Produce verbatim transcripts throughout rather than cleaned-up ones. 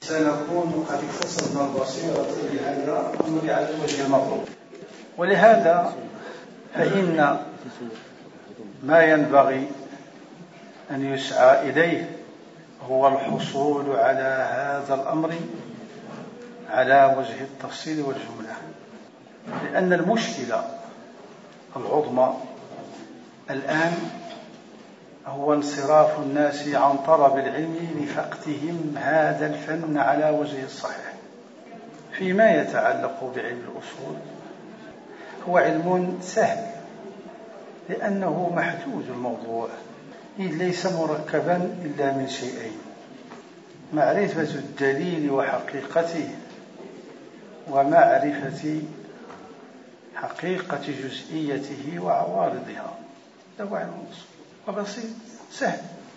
سنكون قد اكتسبنا البصيرة لهذا الأمر على الوجه المطلوب. ولهذا فإن ما ينبغي أن يسعى إليه هو الحصول على هذا الأمر على وجه التفصيل والجملة، لأن المشكلة العظمى الآن هو انصراف الناس عن طلب العلم لفقدهم هذا الفن على وجه الصحيح. فيما يتعلق بعلم الأصول هو علم سهل لأنه محدود الموضوع، إذ ليس مركبا إلا من شيئين: معرفة الدليل وحقيقته، ومعرفة حقيقة جزئيته وعوارضها. هذا علم الأصول وبسيط سهل.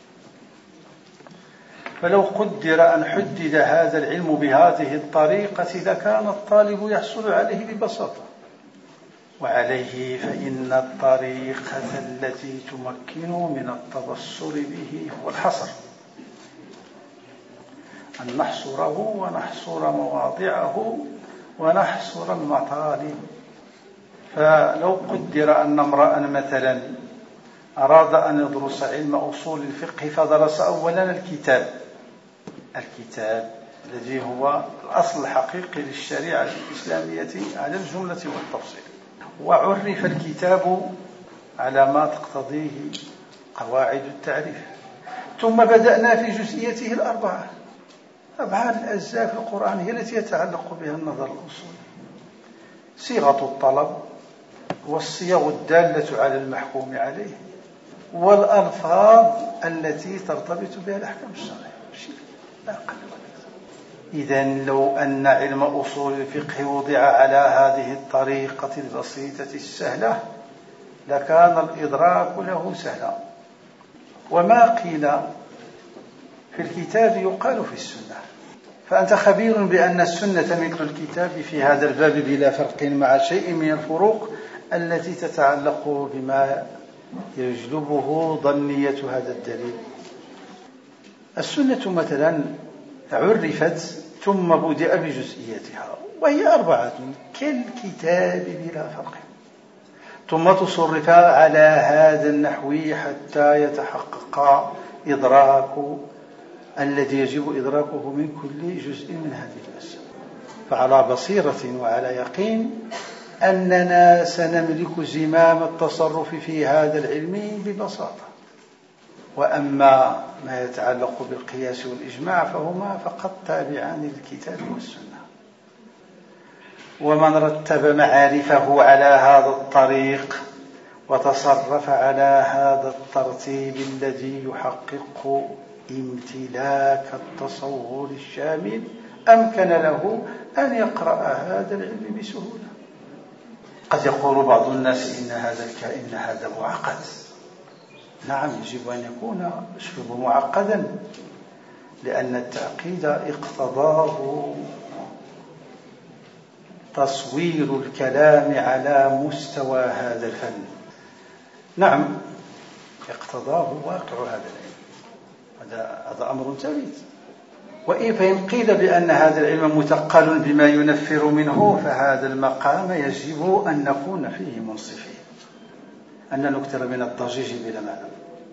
فلو قدر أن حدد هذا العلم بهذه الطريقة لكان الطالب يحصل عليه ببساطة. وعليه فإن الطريقة التي تمكن من التبصر به هو الحصر، أن نحصره ونحصر مواضعه ونحصر المطالب. فلو قدر أن امرأ مثلا أراد أن يدرس علم أصول الفقه فدرس أولا الكتاب الكتاب الذي هو الأصل الحقيقي للشريعة الإسلامية على الجملة والتفصيل، وعرف الكتاب على ما تقتضيه قواعد التعريف، ثم بدأنا في جزئيته الأربعة. أبعاد الأجزاء في القرآن هي التي يتعلق بها النظر الأصولي: صيغة الطلب، والصيغ الدالة على المحكوم عليه، والألفاظ التي ترتبط بها الأحكام الشرعية. لا أقل ولا. إذن لو أن علم أصول الفقه وضع على هذه الطريقة البسيطة السهلة لكان الإدراك له سهلا. وما قيل في الكتاب يقال في السنة، فأنت خبير بأن السنة مثل الكتاب في هذا الباب بلا فرق مع شيء من الفروق التي تتعلق بما يجلبه ظنية هذا الدليل. السنة مثلا عرفت ثم بدأ بجزئياتها وهي أربعة كالكتاب بلا فرق، ثم تصرف على هذا النحو حتى يتحقق إدراك الذي يجب إدراكه من كل جزء من هذه الأسئلة. فعلى بصيرة وعلى يقين أننا سنملك زمام التصرف في هذا العلم ببساطة. وأما ما يتعلق بالقياس والإجماع فهما فقط تابعان للكتاب والسنة. ومن رتب معارفه على هذا الطريق وتصرف على هذا الترتيب الذي يحقق امتلاك التصور الشامل أمكن له أن يقرأ هذا العلم بسهولة. قد يقول بعض الناس إن هذا الكائن هذا معقد. نعم، يجب أن يكون أسلوب معقدا، لأن التعقيد اقتضاه تصوير الكلام على مستوى هذا الفن. نعم، اقتضاه واقع هذا العلم. هذا هذا أمر ثابت. وإن فإن قيل بأن هذا العلم مثقل بما ينفر منه فهذا المقام يجب أن نكون فيه منصفين، أن نكثر من الضجيج بلا معنى.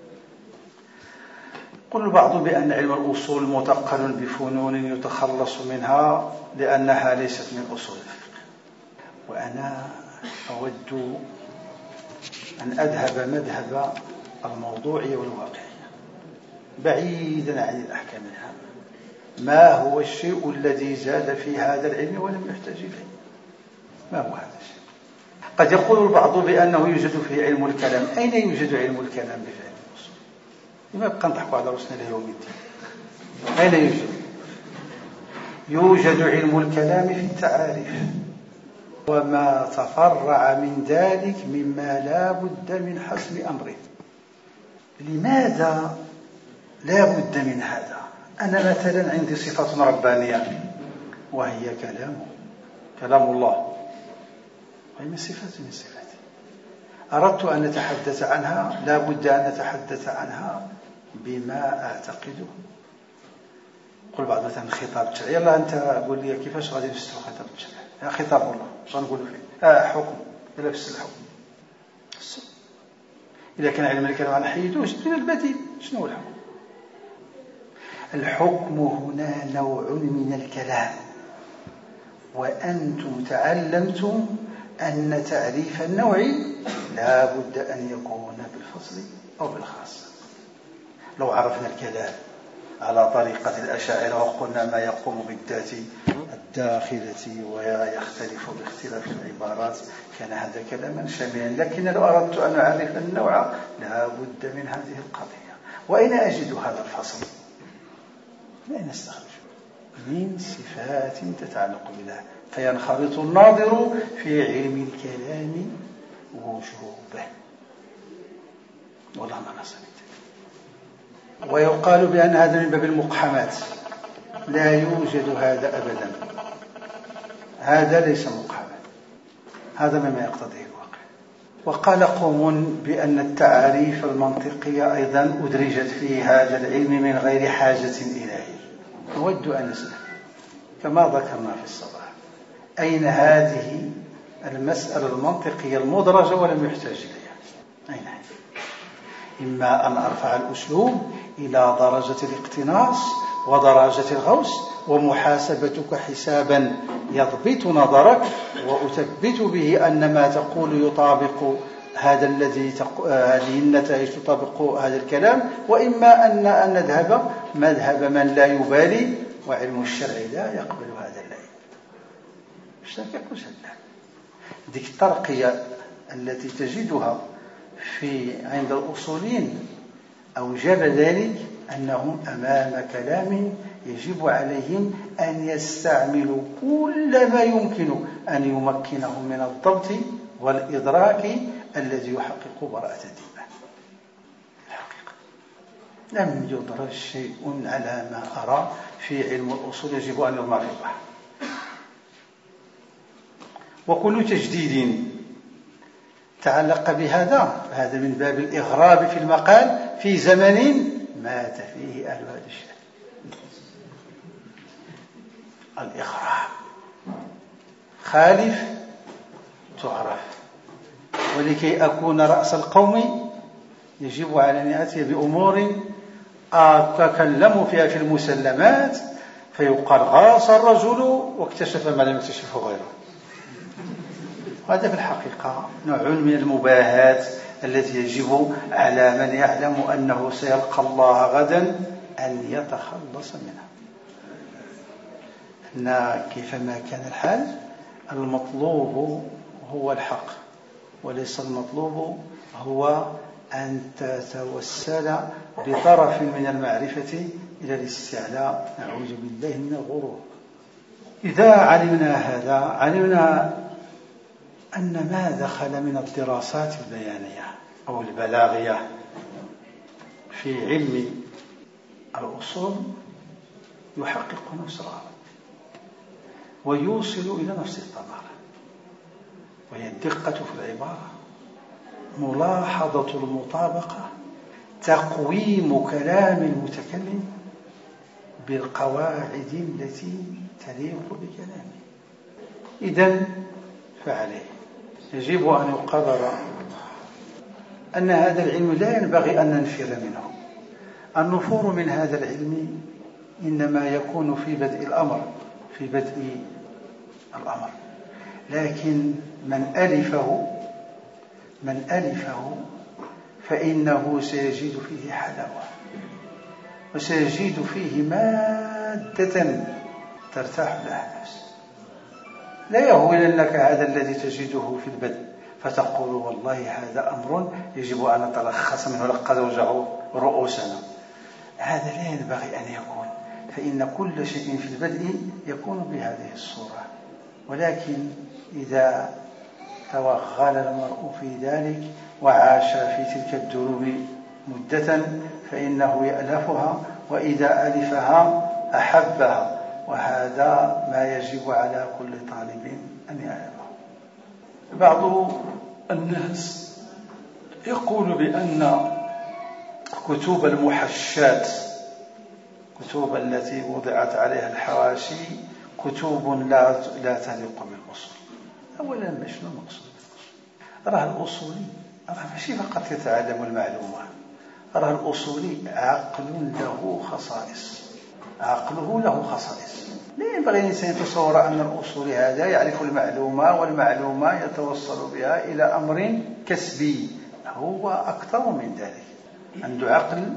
قل البعض بأن علم الأصول مثقل بفنون يتخلص منها لأنها ليست من أصول الفقه. وأنا أود أن أذهب مذهب الموضوعية والواقعية بعيدا عن الأحكام العامة. ما هو الشيء الذي زاد في هذا العلم ولم يحتاج إليه؟ ما هو هذا الشيء؟ قد يقول البعض بأنه يوجد فيه علم الكلام. أين يوجد علم الكلام بفعل الأصول؟ لما يبقى نضحك على رأسنا ليوم الدين؟ أين يوجد؟ يوجد علم الكلام في التعاريف وما تفرع من ذلك مما لا بد من حسم أمره. لماذا لا بد من هذا؟ أنا مثلا عندي صفة ربانية وهي كلام كلام الله، وهي من صفات من صفاتي. أردت أن نتحدث عنها لا بد أن نتحدث عنها بما أعتقده قل بعض مثلا الخطاب التشريعي، يلا أنت قول لي كيفاش غادي نفسروا الخطاب التشريعي؟ يا خطاب الله واش غنقولوا فيه؟ آه حكم، إلا فسر الحكم. إذا كان علم الكلام عن حيدوه جبنا البديل. شنو هو الحكم؟ الحكم هنا نوع من الكلام، وأنتم تعلمتم أن تعريف النوع لا بد أن يكون بالفصل أو بالخاص. لو عرفنا الكلام على طريقة الأشاعرة وقلنا ما يقوم بالذات الداخلة ويختلف باختلاف العبارات كان هذا كلاما شاملا، لكن لو أردت أن أعرف النوع لا بد من هذه القضية. وأين أجد هذا الفصل؟ أين أستخرج؟ من صفات تتعلق بالله، فينخرط الناظر في علم الكلام وجوبه. والله ما نصبت. ويقال بأن هذا من باب المقحمات، لا يوجد هذا أبدا، هذا ليس مقحما، هذا مما يقتضيه الواقع. وقال قوم بأن التعاريف المنطقية أيضا أدرجت في هذا العلم من غير حاجة إليه. أود أن أسأل كما ذكرنا في الصباح، أين هذه المسألة المنطقية المدرجة ولم يحتاج إليها؟ أين هذه؟ إما أن أرفع الأسلوب إلى درجة الاقتناص ودرجة الغوص ومحاسبتك حسابا يضبط نظرك وأثبت به أن ما تقول يطابق هذا الذي تق... هذه النتائج تطابق هذا الكلام، وإما أن أن نذهب مذهب من لا يبالي، وعلم الشرع لا يقبل هذا اللعب. الشرع يقول هذا. ديك الترقية التي تجدها في عند الأصوليين أوجب ذلك أنهم أمام كلام يجب عليهم أن يستعملوا كل ما يمكن أن يمكنهم من الضبط والإدراك الذي يحقق براءة الذمة. الحقيقة لم يدرج شيء على ما أرى في علم الأصول يجب أن يرمى في البحر، وكل تجديد تعلق بهذا هذا من باب الإغراب في المقال في زمن مات فيه أهل هذا الشيء. الإغراب خالف تعرف، ولكي أكون رأس القوم يجب على أن يأتي بأمور أتكلم فيها في المسلمات فيقال غاص الرجل واكتشف ما لم يكتشفه غيره. هذا في الحقيقة نوع من المباهات التي يجب على من يعلم أنه سيلقى الله غدا أن يتخلص منها. أن كيفما كان الحال المطلوب هو الحق، وليس المطلوب هو أن تتوسل بطرف من المعرفة إلى الاستعلاء، نعوذ بالله من الغرور. إذا علمنا هذا علمنا أن ما دخل من الدراسات البيانية أو البلاغية في علم الأصول يحقق نفس الغرض ويوصل إلى نفس الثمرة، وهي الدقة في العبارة، ملاحظة المطابقة، تقويم كلام المتكلم بالقواعد التي تليق بكلامه. إذن فعليه يجب أن يقرر أن هذا العلم لا ينبغي أن ننفر منه. النفور من هذا العلم إنما يكون في بدء الأمر في بدء الأمر لكن من ألفه من ألفه فإنه سيجد فيه حلاوة وسيجد فيه مادة ترتاح لها النفس. لا يهولنك هذا الذي تجده في البدء فتقول والله هذا أمر يجب أن نتلخص منه لقد وجعوا رؤوسنا. هذا لا ينبغي أن يكون، فإن كل شيء في البدء يكون بهذه الصورة، ولكن إذا توغل المرء في ذلك وعاش في تلك الدروب مدة فإنه يألفها، وإذا ألفها أحبها، وهذا ما يجب على كل طالب أن يعلمه. بعض الناس يقول بأن كتب المحشات كتب التي وضعت عليها الحواشي كتب لا لا تليق بالأصول. أولا شنو المقصود بالأصول؟ راه الأصولي راه ماشي فقط يتعلم المعلومة، راه الأصولي عقل له خصائص، عقله له خصائص. لا ينبغي الإنسان يتصور أن الأصولي هذا يعرف المعلومة والمعلومة يتوصل بها إلى أمر كسبي. هو أكثر من ذلك، عنده عقل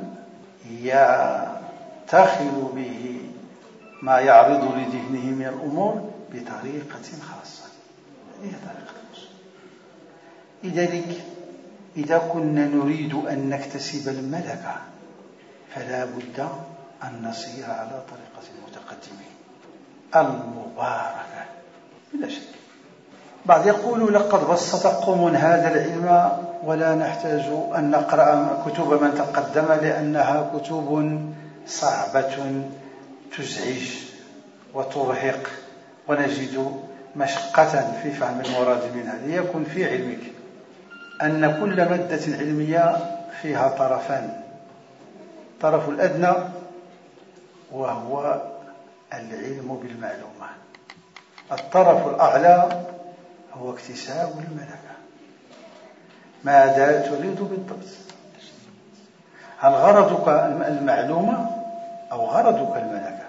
يتخذ به ما يعرض لذهنه من الأمور بطريقة خاصة. هذه طريقة الأصول. لذلك إذا كنا نريد أن نكتسب الملكة فلا بد أن نسير على طريقة المتقدمين المباركة بلا شك. بعض يقول لقد بسط قوم هذا العلم ولا نحتاج أن نقرأ كتب من تقدم لأنها كتب صعبة تزعج وترهق ونجد مشقة في فهم المراد منها. ليكن في علمك أن كل مادة علمية فيها طرفان: الطرف الأدنى وهو العلم بالمعلومة، الطرف الأعلى هو اكتساب الملكة. ماذا تريد بالضبط؟ هل غرضك المعلومة أو غرضك الملكة؟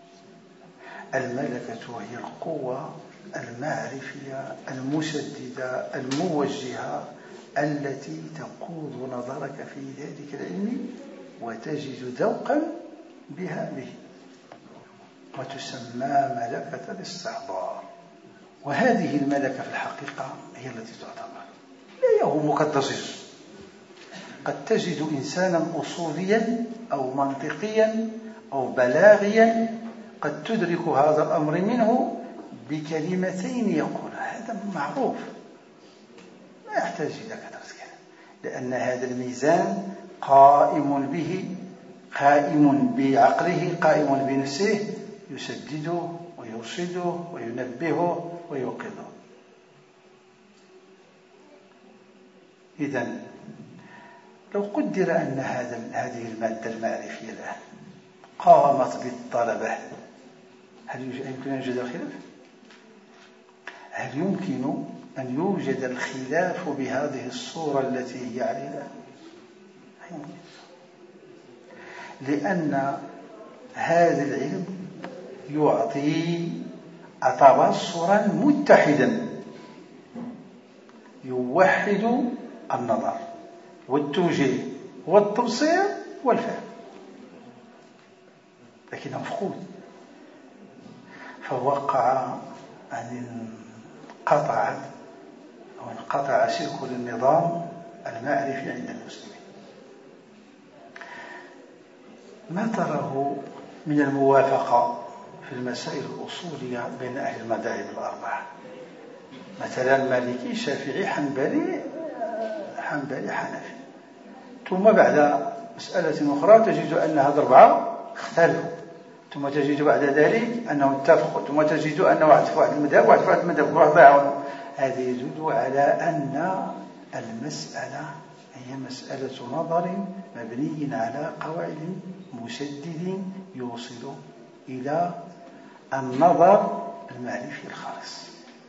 الملكة هي القوة المعرفية المسددة الموجهة التي تقود نظرك في ذلك العلم وتجد ذوقا بها به، وتسمى ملكة الاستحضار. وهذه الملكة في الحقيقة هي التي تعتبر. لا يهمك الضجيج، قد تجد إنسانا أصوليا أو منطقيا أو بلاغيا قد تدرك هذا الأمر منه بكلمتين يقول هذا معروف، ما يحتاج إلى كثرة كلام، لأن هذا الميزان قائم به، قائم بعقله، قائم بنفسه، يسدده ويرشده وينبهه ويوقظه. إذن لو قدر أن هذا هذه المادة المعرفية الآن قامت بالطلبة، هل يمكن أن يوجد الخلاف؟ هل يمكن أن يوجد الخلاف بهذه الصورة التي هي عليها؟ لأن هذا العلم يعطي تبصرا متحدا يوحد النظر والتوجيه والتبصير والفهم، لكنه مفقود. فوقع أن انقطع أو انقطع سلك النظام المعرفي عند المسلمين. ما تراه من الموافقة في المسائل الأصولية بين أهل المذاهب الأربعة؟ مثلا مالكي، شافعي، حنبلي، حنبلي، حنفي، ثم بعد مسألة أخرى تجد أن هذا الأربعة اختلفوا، ثم تجد بعد ذلك أنهم اتفقوا، ثم تجد أن واحد في واحد المذهب واحد في واحد المذهب واحد ضاعوا. هذا يدل على أن المسألة هي مسألة نظر مبني على قواعد مسدد يوصل إلى النظر المعرفي الخالص.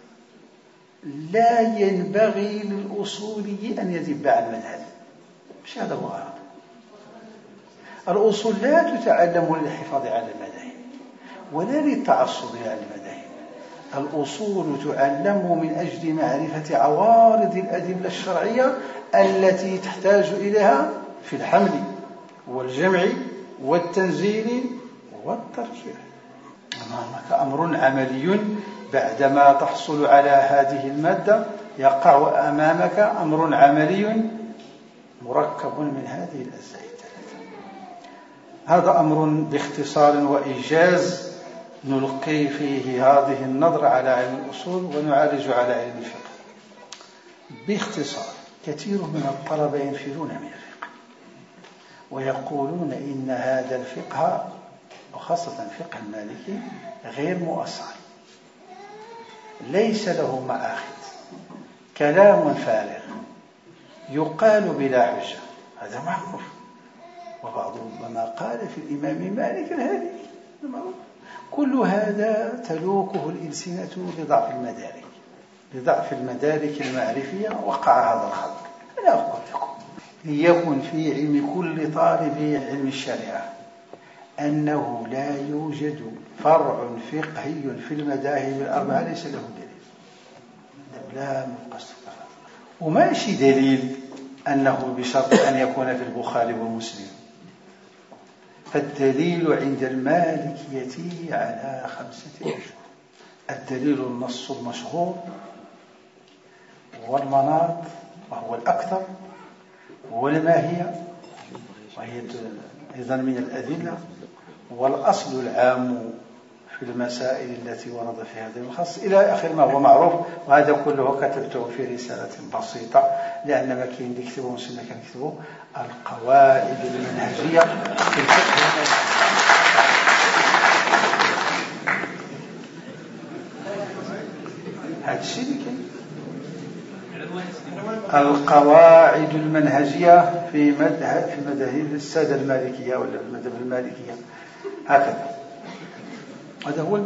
لا ينبغي للأصولي أن يذب عن المذهب، مش هذا هو غرض. الأصول لا تتعلم للحفاظ على المذاهب ولا للتعصب على المذاهب. الأصول تعلم من أجل معرفة عوارض الأدلة الشرعية التي تحتاج إليها في الحمل والجمع والتنزيل والترجيح. أمامك أمر عملي بعدما تحصل على هذه المادة، يقع أمامك أمر عملي مركب من هذه الأجزاء الثلاثة. هذا أمر باختصار وإيجاز نلقي فيه هذه النظرة على علم الأصول ونعالج على علم الفقه. باختصار، كثير من الطلبة ينفرون من الفقه ويقولون إن هذا الفقه وخاصة الفقه المالكي غير مؤصل، ليس له مآخذ، كلام فارغ يقال بلا حجة. هذا معروف، وبعضهم ربما قال في الإمام مالك الهادي. كل هذا تلوكه الإلسنة لضعف المدارك لضعف المدارك المعرفية. وقع هذا الخطأ. أنا أقول لكم ليكن في علم كل طالب علم الشريعة أنه لا يوجد فرع فقهي في المذاهب الأربعة ليس له دليل. لا مقصد وماشي دليل أنه بشرط أن يكون في البخاري ومسلم. فالدليل عند المالكية على خمسة أوجه. الدليل النص المشهور والمناط وهو الأكثر والماهية وهي أيضا من الأدلة والأصل العام في المسائل التي ورد في هذا الخص إلى آخر ما هو معروف. وهذا كله كتبته في رسالة بسيطة لأن ما كاين اللي يكتبه مسلم كان يكتبه القواعد المنهجية في الفقه. هذا الشيء اللي كاين القواعد المنهجية في مذهب في مذاهب السادة المالكية ولا المذهب المالكية هكذا. هذا هو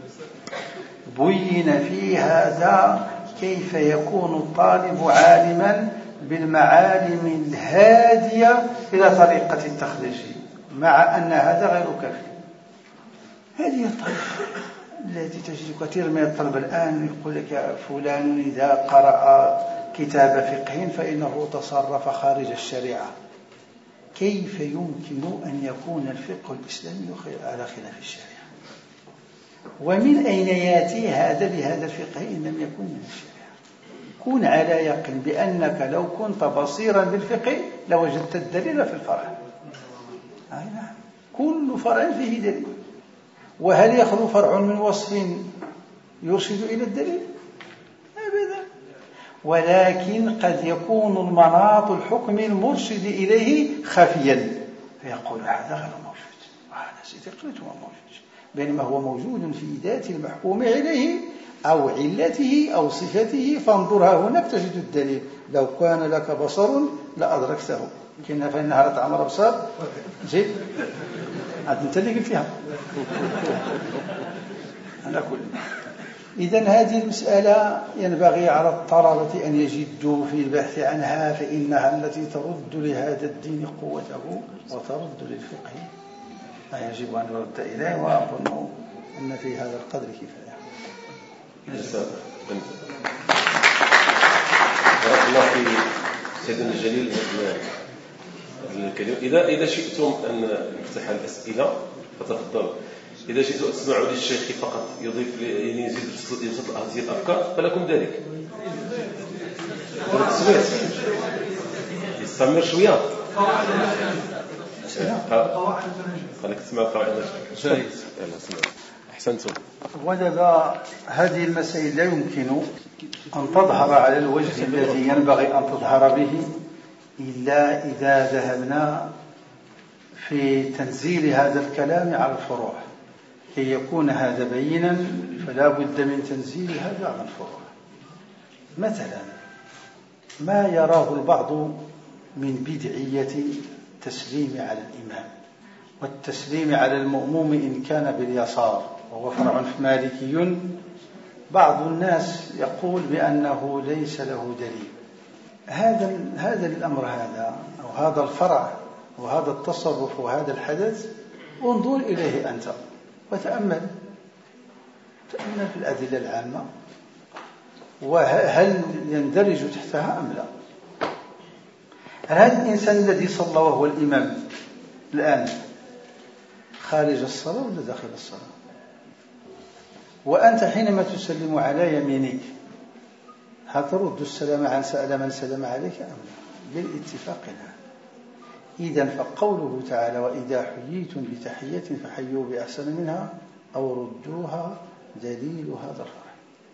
بين في هذا كيف يكون الطالب عالما بالمعالم الهادية إلى طريقة التخريج مع أن هذا غير كافي. هذه الطريقة التي تجد كثير من الطلبة الآن يقول لك فلان إذا قرأ كتاب فقه فإنه تصرف خارج الشريعة. كيف يمكن أن يكون الفقه الإسلامي على خلاف الشريعة؟ ومن أين يأتي هذا بهذا الفقه إن لم يكن من الشريعة؟ كن على يقين بأنك لو كنت بصيرا بالفقه لوجدت الدليل في الفرع. نعم كل فرع فيه دليل. وهل يخلو فرع من وصف يرشد إلى الدليل؟ أبدا. ولكن قد يكون المناط الحكمي المرشد إليه خفيا فيقول هذا غير موجود وهذا سيتقلت موجود بينما هو موجود في ذات المحكوم عليه أو علته أو صفته فانظرها هناك تجد الدليل. لو كان لك بصر لأدركته كنا فإنها لا تعمل أبصار زيد هذا أنت اللي قلت فيها على كل. إذن هذه المسألة ينبغي على الطلبة أن يجدوا في البحث عنها فإنها التي ترد لهذا الدين قوته وترد للفقه ما يجب أن يرد إليه. وأظن أن في هذا القدر كفاية. بارك الله في سيدنا الجليل الكريم. إذا إذا شئتم أن نفتح الأسئلة فتفضلوا. إذا شئتم أن تسمعوا للشيخ فقط يضيف يعني يزيد يزيد هذه الأفكار فلكم ذلك. التصويت يستمر شوية. خليك تسمع قواعد المنهج. يلا سمع. أحسنتم. ودابا هذه المسائل لا يمكن أن تظهر على الوجه الذي ينبغي أن تظهر به إلا إذا ذهبنا في تنزيل هذا الكلام على الفروع. كي يكون هذا بينا فلا بد من تنزيل هذا على الفروع. مثلا ما يراه البعض من بدعية التسليم على الإمام والتسليم على المأموم إن كان باليسار وهو فرع مالكي. بعض الناس يقول بأنه ليس له دليل. هذا هذا الأمر هذا أو هذا الفرع وهذا التصرف وهذا الحدث انظر إليه أنت وتأمل تأمل في الأدلة العامة وهل يندرج تحتها أم لا. هل هذا الإنسان الذي صلى وهو الإمام الآن خارج الصلاة ولا داخل الصلاة؟ وأنت حينما تسلم على يمينك هل ترد السلام عن سأل من سلم عليك أم لا؟ بالاتفاق لا. إذن فقوله تعالى وإذا حييتم بتحية فحيوا بأحسن منها أو ردوها دليل هذا الفرع.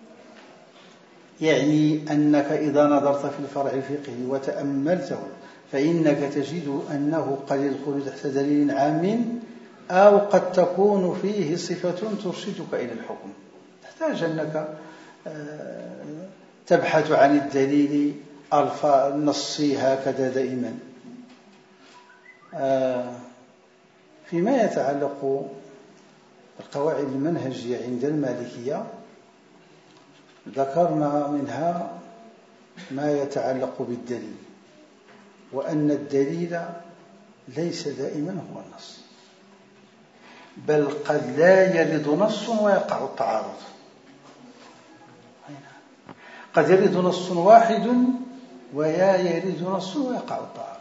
يعني أنك إذا نظرت في الفرع الفقهي وتأملته فإنك تجد أنه قد يدخل تحت دليل عام أو قد تكون فيه صفة ترشدك إلى الحكم. تحتاج أنك تبحث عن الدليل النصي هكذا دائما. فيما يتعلق بالقواعد المنهجية عند المالكية ذكرنا منها ما يتعلق بالدليل، وأن الدليل ليس دائما هو النص، بل قد لا يرد نص ويقع التعارض. قد يرد نص واحد ويا يرد نص ويقع التعارض.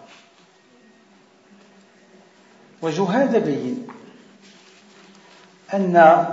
وجه هذا بين أن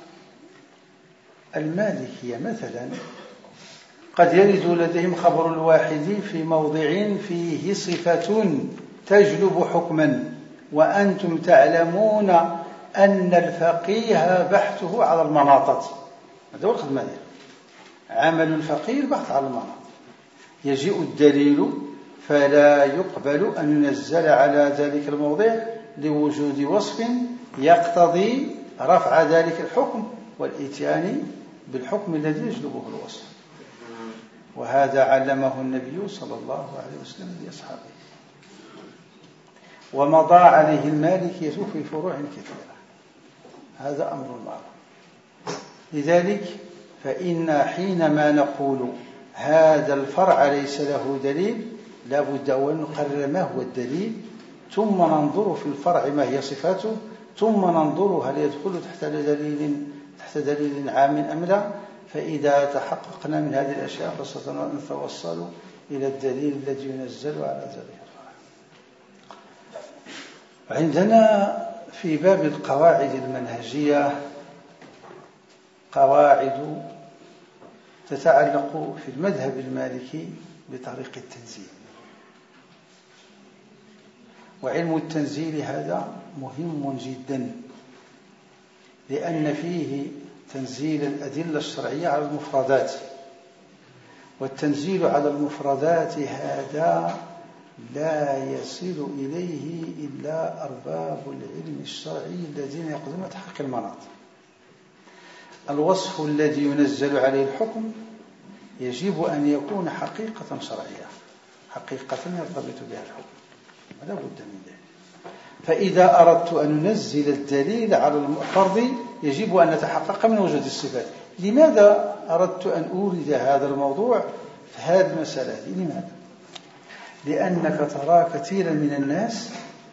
المالكية مثلا قد يرد لديهم خبر الواحد في موضع فيه صفة تجلب حكما، وأنتم تعلمون أن الفقيه بحثه على المناطات. هذا هو الخدمة ديالو، عمل الفقيه البحث على المناط. يجيء الدليل فلا يقبل أن ينزل على ذلك الموضع لوجود وصف يقتضي رفع ذلك الحكم والإتيان بالحكم الذي يجلبه الوصف. وهذا علمه النبي صلى الله عليه وسلم لأصحابه، ومضى عليه المالكية في فروع كثيرة. هذا أمر معروف. لذلك فإن حينما نقول هذا الفرع ليس له دليل لا بد أن نقرر ما هو الدليل، ثم ننظر في الفرع ما هي صفاته، ثم ننظر هل يدخل تحت دليل تحت دليل عام أم لا. فإذا تحققنا من هذه الأشياء فسنتوصل إلى الدليل الذي ينزل على ذلك الفرع. عندنا في باب القواعد المنهجية قواعد تتعلق في المذهب المالكي بطريق التنزيل. وعلم التنزيل هذا مهم جدا، لأن فيه تنزيل الأدلة الشرعية على المفردات، والتنزيل على المفردات هذا لا يصل إليه إلا أرباب العلم الشرعي الذين يقدمون تحقيق المناط. الوصف الذي ينزل عليه الحكم يجب أن يكون حقيقة شرعية، حقيقة يرتبط بها الحكم، ولا بد من ذلك. فإذا أردت أن ننزل الدليل على الفرض يجب أن نتحقق من وجود الصفات. لماذا أردت أن أورد هذا الموضوع في هذه المسألة؟ لماذا؟ لأنك ترى كثيرا من الناس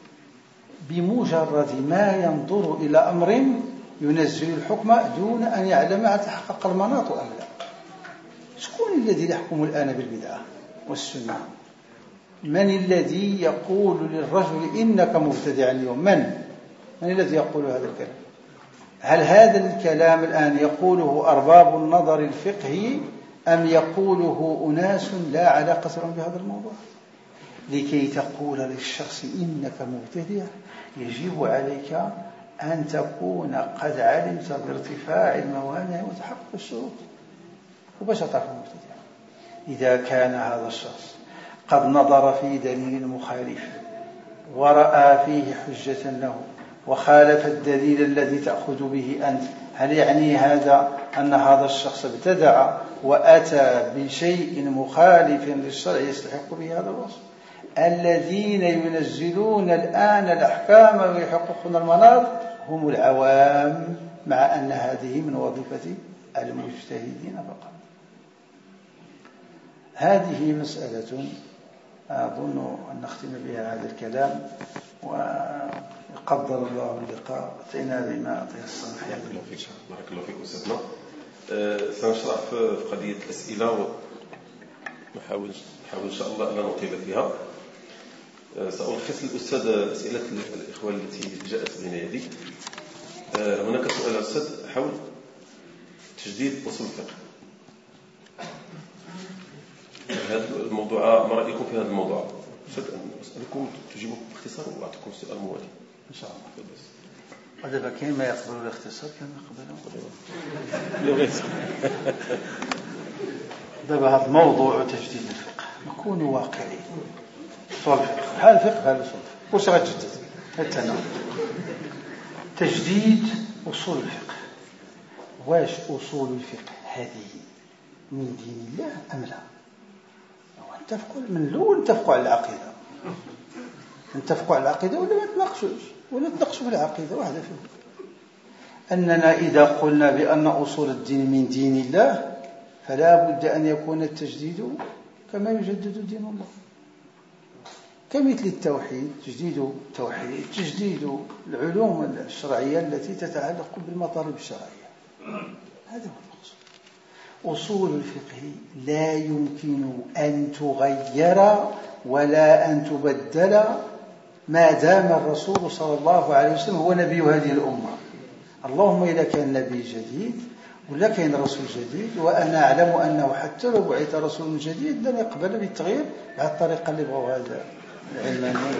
بمجرد ما ينظر إلى أمر ينزل الحكم دون أن يعلم هل تحقق المناط أم لا. شكون الذي يحكم الآن بالبدعة والسنة؟ من الذي يقول للرجل إنك مبتدع اليوم؟ من؟ من الذي يقول هذا الكلام؟ هل هذا الكلام الآن يقوله أرباب النظر الفقهي أم يقوله أناس لا علاقة لهم بهذا الموضوع؟ لكي تقول للشخص إنك مبتدع يجب عليك أن تكون قد علمت بارتفاع الموانع وتحقق الشروط، وباش تعرف المبتدع. إذا كان هذا الشخص قد نظر في دليل مخالف ورأى فيه حجة له وخالف الدليل الذي تأخذ به أنت، هل يعني هذا أن هذا الشخص ابتدع وأتى بشيء مخالف للشرع يستحق به هذا الوصف؟ الذين ينزلون الآن الأحكام ويحققون المناط هم العوام، مع أن هذه من وظيفة المجتهدين فقط. هذه مسألة أظن أن نختم بها هذا الكلام، وقدر الله اللقاء أتينا بما تيسر. بارك الله فيك أستاذنا. سنشرع في قضية الأسئلة، ونحاول نحاول إن شاء الله أن نطيل فيها. سألخص الأستاذ أسئلة الإخوان التي جاءت بين يدي. هناك سؤال أستاذ حول تجديد أصول الفقه. هذا الموضوع، ما رأيكم في هذا الموضوع؟ أسألكم تجيبوا باختصار وأعطيكم السؤال موالي إن شاء الله. ودابا كاين ما يقبلوا الاختصار كان يقبلوا. دابا هذا الموضوع تجديد الفقه، نكونوا واقعيين. أصول الفقه بحال الفقه بحال الأصول، واش غتجدد؟ التنوع. تجديد أصول الفقه، واش أصول الفقه هذه من دين الله أم لا؟ نتفقوا من الأول، نتفقوا على العقيدة. نتفقوا على العقيدة ولا ما نتناقشوش ولا نتناقشوا في العقيدة واحدة فيهم. أننا إذا قلنا بأن أصول الدين من دين الله فلا بد أن يكون التجديد كما يجدد دين الله، كمثل التوحيد، تجديد التوحيد، تجديد العلوم الشرعية التي تتعلق بالمطالب الشرعية. هذا هو المقصود. أصول الفقه لا يمكن أن تغير ولا أن تبدل ما دام الرسول صلى الله عليه وسلم هو نبي هذه الأمة. اللهم إذا كان نبي جديد ولا كان رسول جديد، وأنا أعلم أنه حتى لو بعث رسول جديد لن يقبل بالتغيير على الطريقة اللي بغوا هذا العلمانية.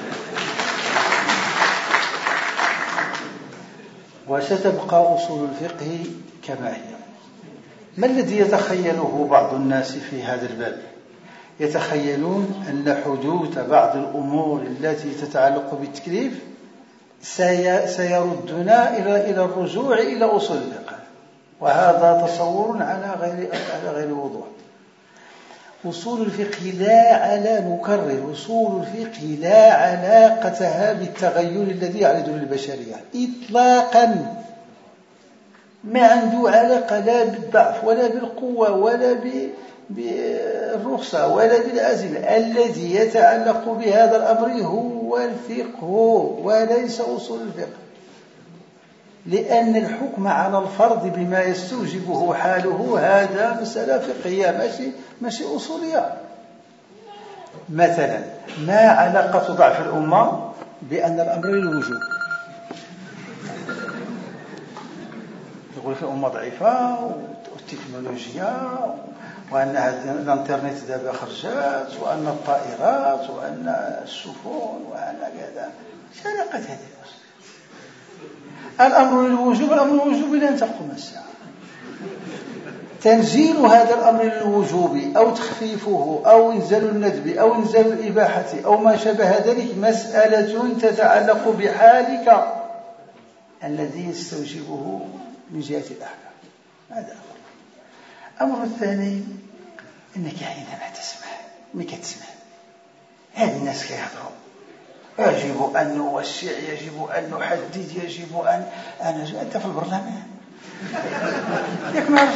وستبقى أصول الفقه كما هي. ما الذي يتخيله بعض الناس في هذا الباب؟ يتخيلون أن حدوث بعض الأمور التي تتعلق بالتكليف سيردنا إلى الرجوع إلى أصول الفقه، وهذا تصور على غير على غير وضوح. أصول الفقه لا على نكرر أصول الفقه لا علاقتها بالتغير الذي يعرض للبشرية إطلاقا، ما عنده علاقة لا بالضعف ولا بالقوة ولا بالرخصة ولا بالعزل. الذي يتعلق بهذا الأمر هو الفقه وليس أصول الفقه، لأن الحكم على الفرض بما يستوجبه حاله هذا مسألة فقهية ماشي ماشي أصولية. مثلا ما علاقة ضعف الأمة بأن الأمر للوجوب؟ يقول في الأمة ضعيفة والتكنولوجيا وأن الانترنت دابا خرجات وأن الطائرات وأن السفن وأن كذا. ايش علاقة هذه؟ الأمر للوجوب الأمر للوجوب إلى أن تقوم الساعة. تنزيل هذا الأمر للوجوب أو تخفيفه أو إنزال الندب أو إنزال الإباحة أو ما شابه ذلك مسألة تتعلق بحالك الذي يستوجبه من جهة الأحكام. هذا أمر. أمر الثاني أنك حينما تسمع مك تسمع هذه الناس كيهضروا يجب أن نوسع، يجب أن نحدد، يجب أن أنا أنت في البرلمان ياك ما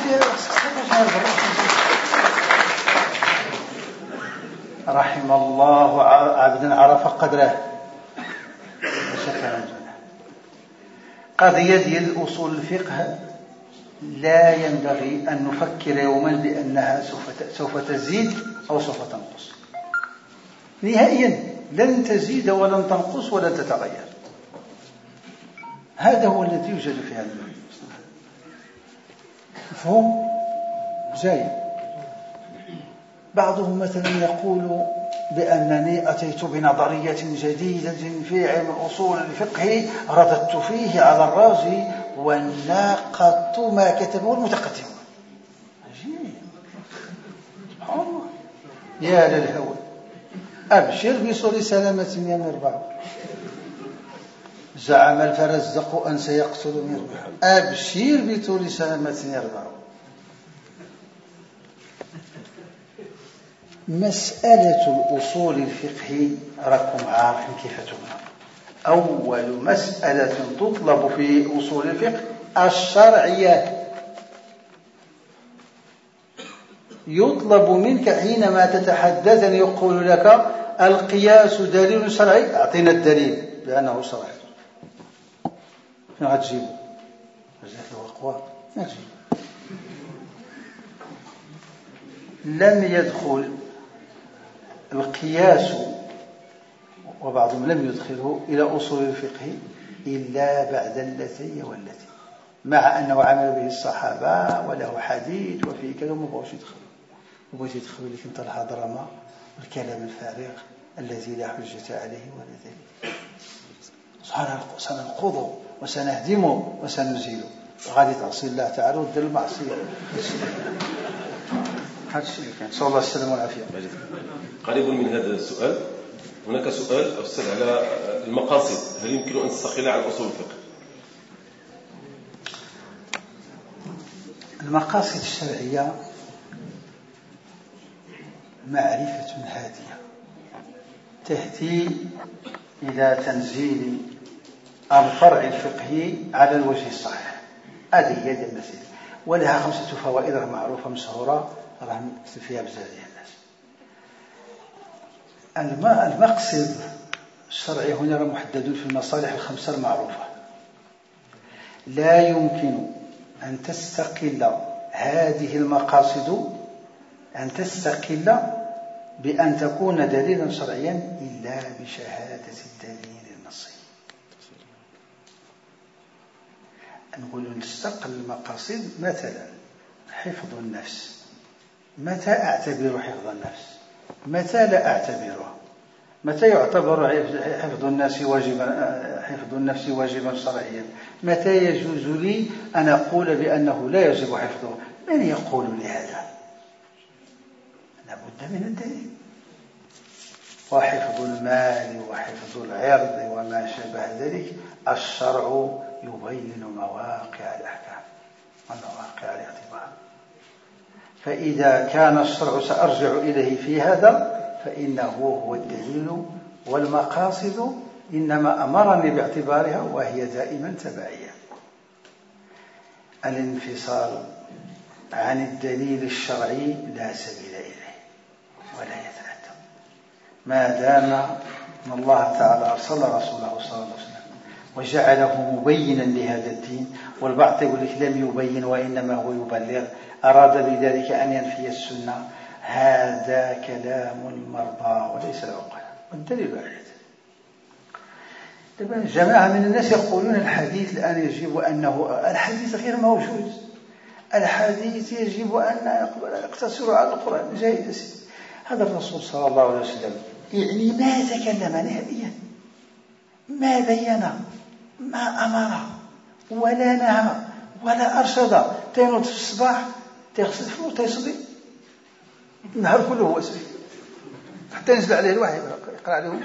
رحم الله عبدا عرف قدره. قضية ديال أصول الفقه لا ينبغي أن نفكر يوما بأنها سوف تزيد أو سوف تنقص نهائيا، لن تزيد ولن تنقص ولن تتغير. هذا هو الذي يوجد في هذا المعنى. مفهوم جاي. بعضهم مثلا يقول بأنني أتيت بنظرية جديدة في علم أصول الفقه رددت فيه على الرازي وناقضت ما كتبه المتقدم. عجيب سبحان الله. يا للهوى. أبشر بصول سلامة يا مربع. زعم الفرزدق أن سيقتل مربع. أبشر بطول سلامة يربع. مسألة الأصول الفقه راكم عارفين كيف تبنى. أول مسألة تطلب في أصول الفقه الشرعية. يطلب منك حينما تتحدث أن يقول لك القياس دليل شرعي، أعطينا الدليل بأنه شرعي. شنو غتجيبوا؟ جات له أقوى ما تجيب. لم يدخل القياس وبعضهم لم يدخله إلى أصول الفقه إلا بعد اللتي والتي، مع أنه عمل به الصحابة وله حديث وفيه كذا وما بغوش يدخلوا. وبغيت يدخلوا لك انت الهضرمة والكلام الفارغ الذي لا حجة عليه ولا دليل. سننقضه وسنهدمه وسنزيله غادي تعصي الله تعالى ودير المعصية. هذا الشيء اللي كان. صلى الله عليه وسلم والعافية. قريب من هذا السؤال هناك سؤال أستاذ على المقاصد، هل يمكن أن تستقل عن أصول الفقه؟ المقاصد تهدي إلى تنزيل الفرع الفقهي على الوجه الصحيح. هذه هي المسألة، ولها خمسة فوائد معروفة مشهورة راه نكتب فيها بزاف ديال الناس. المقصد الشرعي هنا راه محدد في المصالح الخمسة المعروفة. لا يمكن أن تستقل هذه المقاصد أن تستقل بأن تكون دليلا شرعيا إلا بشهادة الدليل النصي. نقول نستقل المقاصد، مثلا حفظ النفس، متى أعتبر حفظ النفس؟ متى لا أعتبره؟ متى يعتبر حفظ النفس واجبا حفظ النفس واجبا شرعيا؟ متى يجوز لي أن أقول بأنه لا يجب حفظه؟ من يقول لي هذا؟ لابد من الدليل. وحفظ المال وحفظ العرض وما شابه ذلك الشرع يبين مواقع الأحكام ومواقع الاعتبار. فإذا كان الشرع سأرجع إليه في هذا فإنه هو الدليل، والمقاصد إنما أمرني باعتبارها وهي دائما تبعية. الانفصال عن الدليل الشرعي لا سبيل إليه ولا يتأتى، ما دام أن الله تعالى أرسل رسوله صلى الله عليه وسلم وجعله مبينا لهذا الدين. والبعض يقول لك لم يبين وإنما هو يبلغ، أراد بذلك أن ينفي السنة. هذا كلام المرضى وليس العقلاء، والدليل على ذلك. طبعا جماعة من الناس يقولون الحديث الآن يجب أنه الحديث غير موجود، الحديث يجب أن يقتصر على القرآن. جيد، هذا الرسول صلى الله عليه وسلم يعني ما تكلم نهائيا، ما بين، ما أمر ولا نهى ولا أرشد. تينوض في الصباح تغسل فمه تيصلي النهار كله هو سري حتى ينزل عليه الوحي يقرأ عليه.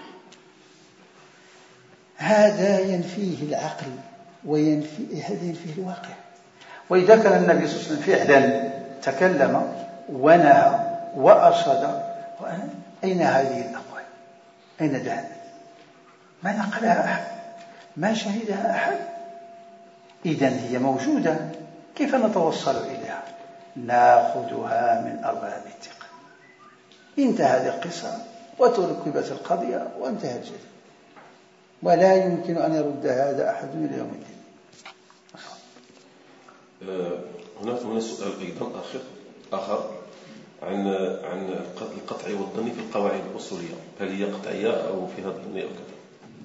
هذا ينفيه العقل وينفي هذا ينفيه الواقع. وإذا كان النبي صلى الله عليه وسلم فعلا تكلم ونهى وأرشد، أين هذه الأقوال؟ أين ذهبت؟ ما نقلها أحد، ما شهدها أحد. إذن هي موجودة، كيف نتوصل إليها؟ ناخذها من أرباب الثقة. انتهى القصة وتركبت القضية وانتهى الجدل، ولا يمكن أن يرد هذا أحد إلى يوم الدين. هناك هنا سؤال أيضا آخر آخر عن عن القطع والظن في القواعد الأصولية، هل هي قطعية أو فيها ظن أو كذا؟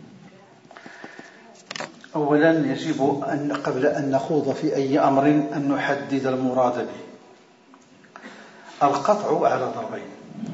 أولا يجب أن قبل أن نخوض في أي أمر أن نحدد المراد به. القطع على ضربين: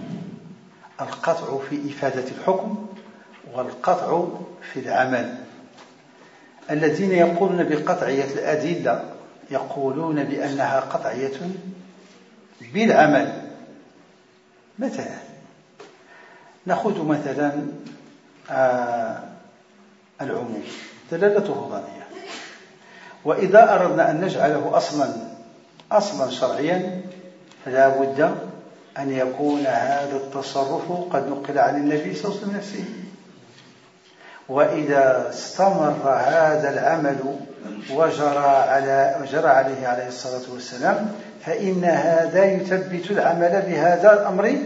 القطع في إفادة الحكم، والقطع في العمل. الذين يقولون بقطعية الأدلة يقولون بأنها قطعية بالعمل. مثلا نأخذ مثلا آه العموم دلالته ظنية، وإذا أردنا أن نجعله أصلا أصلا شرعيا فلا بد أن يكون هذا التصرف قد نقل عن النبي صلى الله عليه وسلم نفسه. وإذا استمر هذا العمل وجرى على وجرى عليه عليه الصلاة والسلام فإن هذا يثبت العمل بهذا الأمر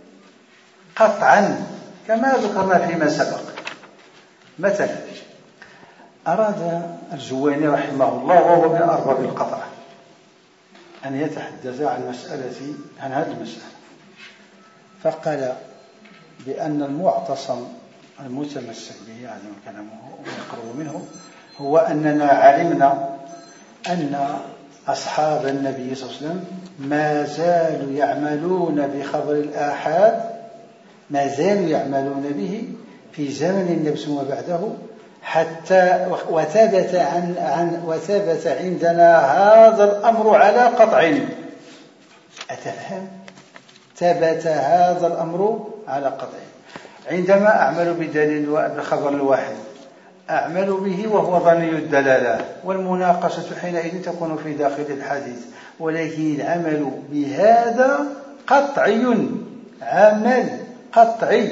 قطعا كما ذكرنا فيما سبق. مثلا أراد الجويني رحمه الله وهو من أرباب القطع أن يتحدث عن مسألة عن هذه المسألة، فقال بأن المعتصم المتمسك به يعني كلامه ويقرب منه هو أننا علمنا أن أصحاب النبي صلى الله عليه وسلم ما زالوا يعملون بخبر الآحاد، ما زالوا يعملون به في زمن النبي صلى الله عليه وسلم وبعده، حتى وثبت عن عن وثبت عندنا هذا الأمر على قطع. أتفهم؟ ثبت هذا الأمر على قطع. عندما أعمل بدليل بخبر الواحد أعمل به وهو ظني الدلالة، والمناقشة حينئذ تكون في داخل الحديث، ولكن العمل بهذا قطعي، عمل قطعي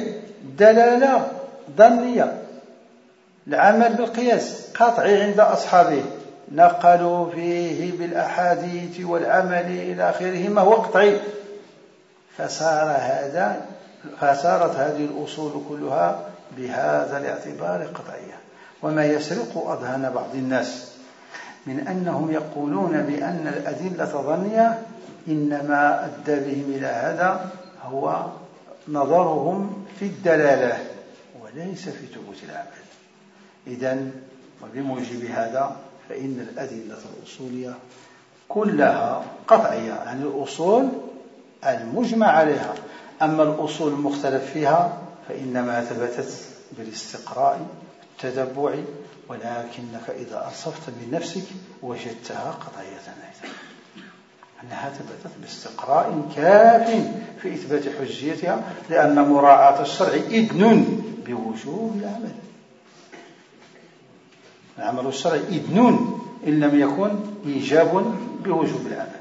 دلالة ظنية. العمل بالقياس قطعي عند أصحابه، نقلوا فيه بالأحاديث والعمل إلى آخره ما هو قطعي، فصار هذا فصارت هذه الأصول كلها بهذا الاعتبار قطعية. وما يسرق أذهان بعض الناس من أنهم يقولون بأن الأدلة ظنية، إنما أدى بهم إلى هذا هو نظرهم في الدلالة وليس في ثبوت العمل. إذن وبموجب هذا فإن الأدلة الأصولية كلها قطعية عن الأصول المجمع عليها. أما الأصول المختلف فيها فإنما ثبتت بالاستقراء التتبع، ولكنك إذا أنصفت من نفسك وجدتها قطعية أيضا، أنها ثبتت باستقراء كاف في إثبات حجيتها، لأن مراعاة الشرع إذن بوجوب العمل. العمل الشرعي إذن إن لم يكن إيجاب بوجوب العمل.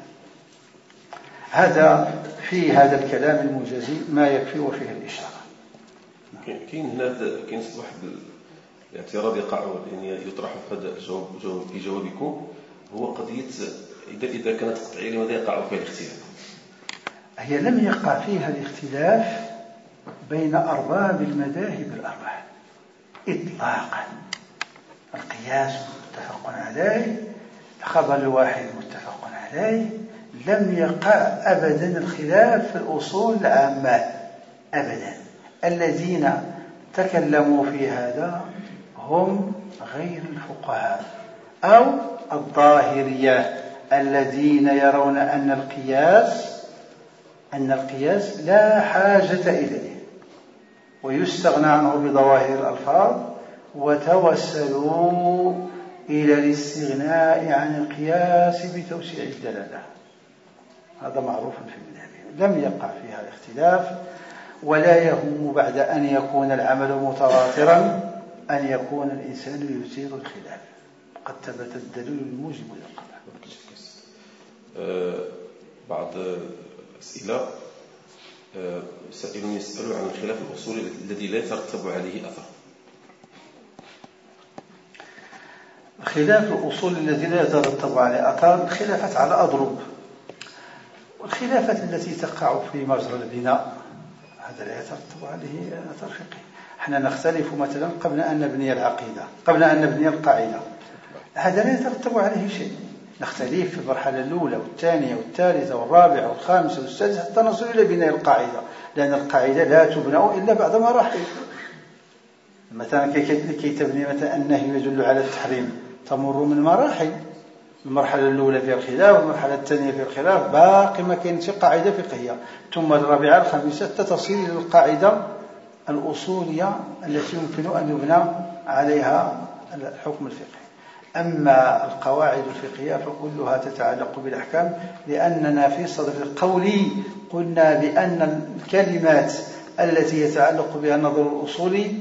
هذا في هذا الكلام المجازي ما يكفي وفيه الإشارة. كاين هنا كاين واحد الاعتراض يقع يعني يطرح في هذا الجواب في جوابكم، هو قضية إذا إذا كانت قطعية لماذا يقع فيها الاختلاف؟ هي لم يقع فيها الاختلاف بين أرباب المذاهب الأربعة إطلاقا. القياس متفق عليه، الخبر الواحد متفق عليه، لم يقع أبدا الخلاف في الأصول العامة أبدا. الذين تكلموا في هذا هم غير الفقهاء أو الظاهرية الذين يرون أن القياس أن القياس لا حاجة إليه ويستغنى عنه بظواهر الألفاظ، وتوسلوا إلى الاستغناء عن القياس بتوسيع الدلالة. هذا معروف في المذهب، لم يقع فيها الاختلاف، ولا يهم بعد أن يكون العمل متواترا أن يكون الإنسان يثير الخلاف، قد ثبت الدليل الموجب للقطع. أه بعض الأسئلة أه سائلون يسألوا عن الخلاف الأصولي الذي لا يترتب عليه أثر. خلاف الأصول الذي لا يترتب عليه أثر خلافات على أضرب، والخلافات التي تقع في مجرى البناء هذا لا يترتب عليه أثر فقهي. احنا نختلف مثلا قبل أن نبني العقيدة، قبل أن نبني القاعدة، هذا لا يترتب عليه شيء. نختلف في المرحلة الأولى والثانية والثالثة والرابعة والخامسة والسادسة حتى نصل إلى بناء القاعدة، لأن القاعدة لا تبنى إلا بعد مراحل. مثلا كي تبني مثلا النهي يدل على التحريم تمر من مراحل، المرحلة الأولى في الخلاف، والمرحلة الثانية في الخلاف، باقي ما كانت قاعدة فقهية، ثم الرابعة الخامسة تصل إلى القاعدة الأصولية التي يمكن أن يبنى عليها الحكم الفقهي. أما القواعد الفقهية فكلها تتعلق بالأحكام، لأننا في صدر القول قلنا بأن الكلمات التي يتعلق بها النظر الأصولي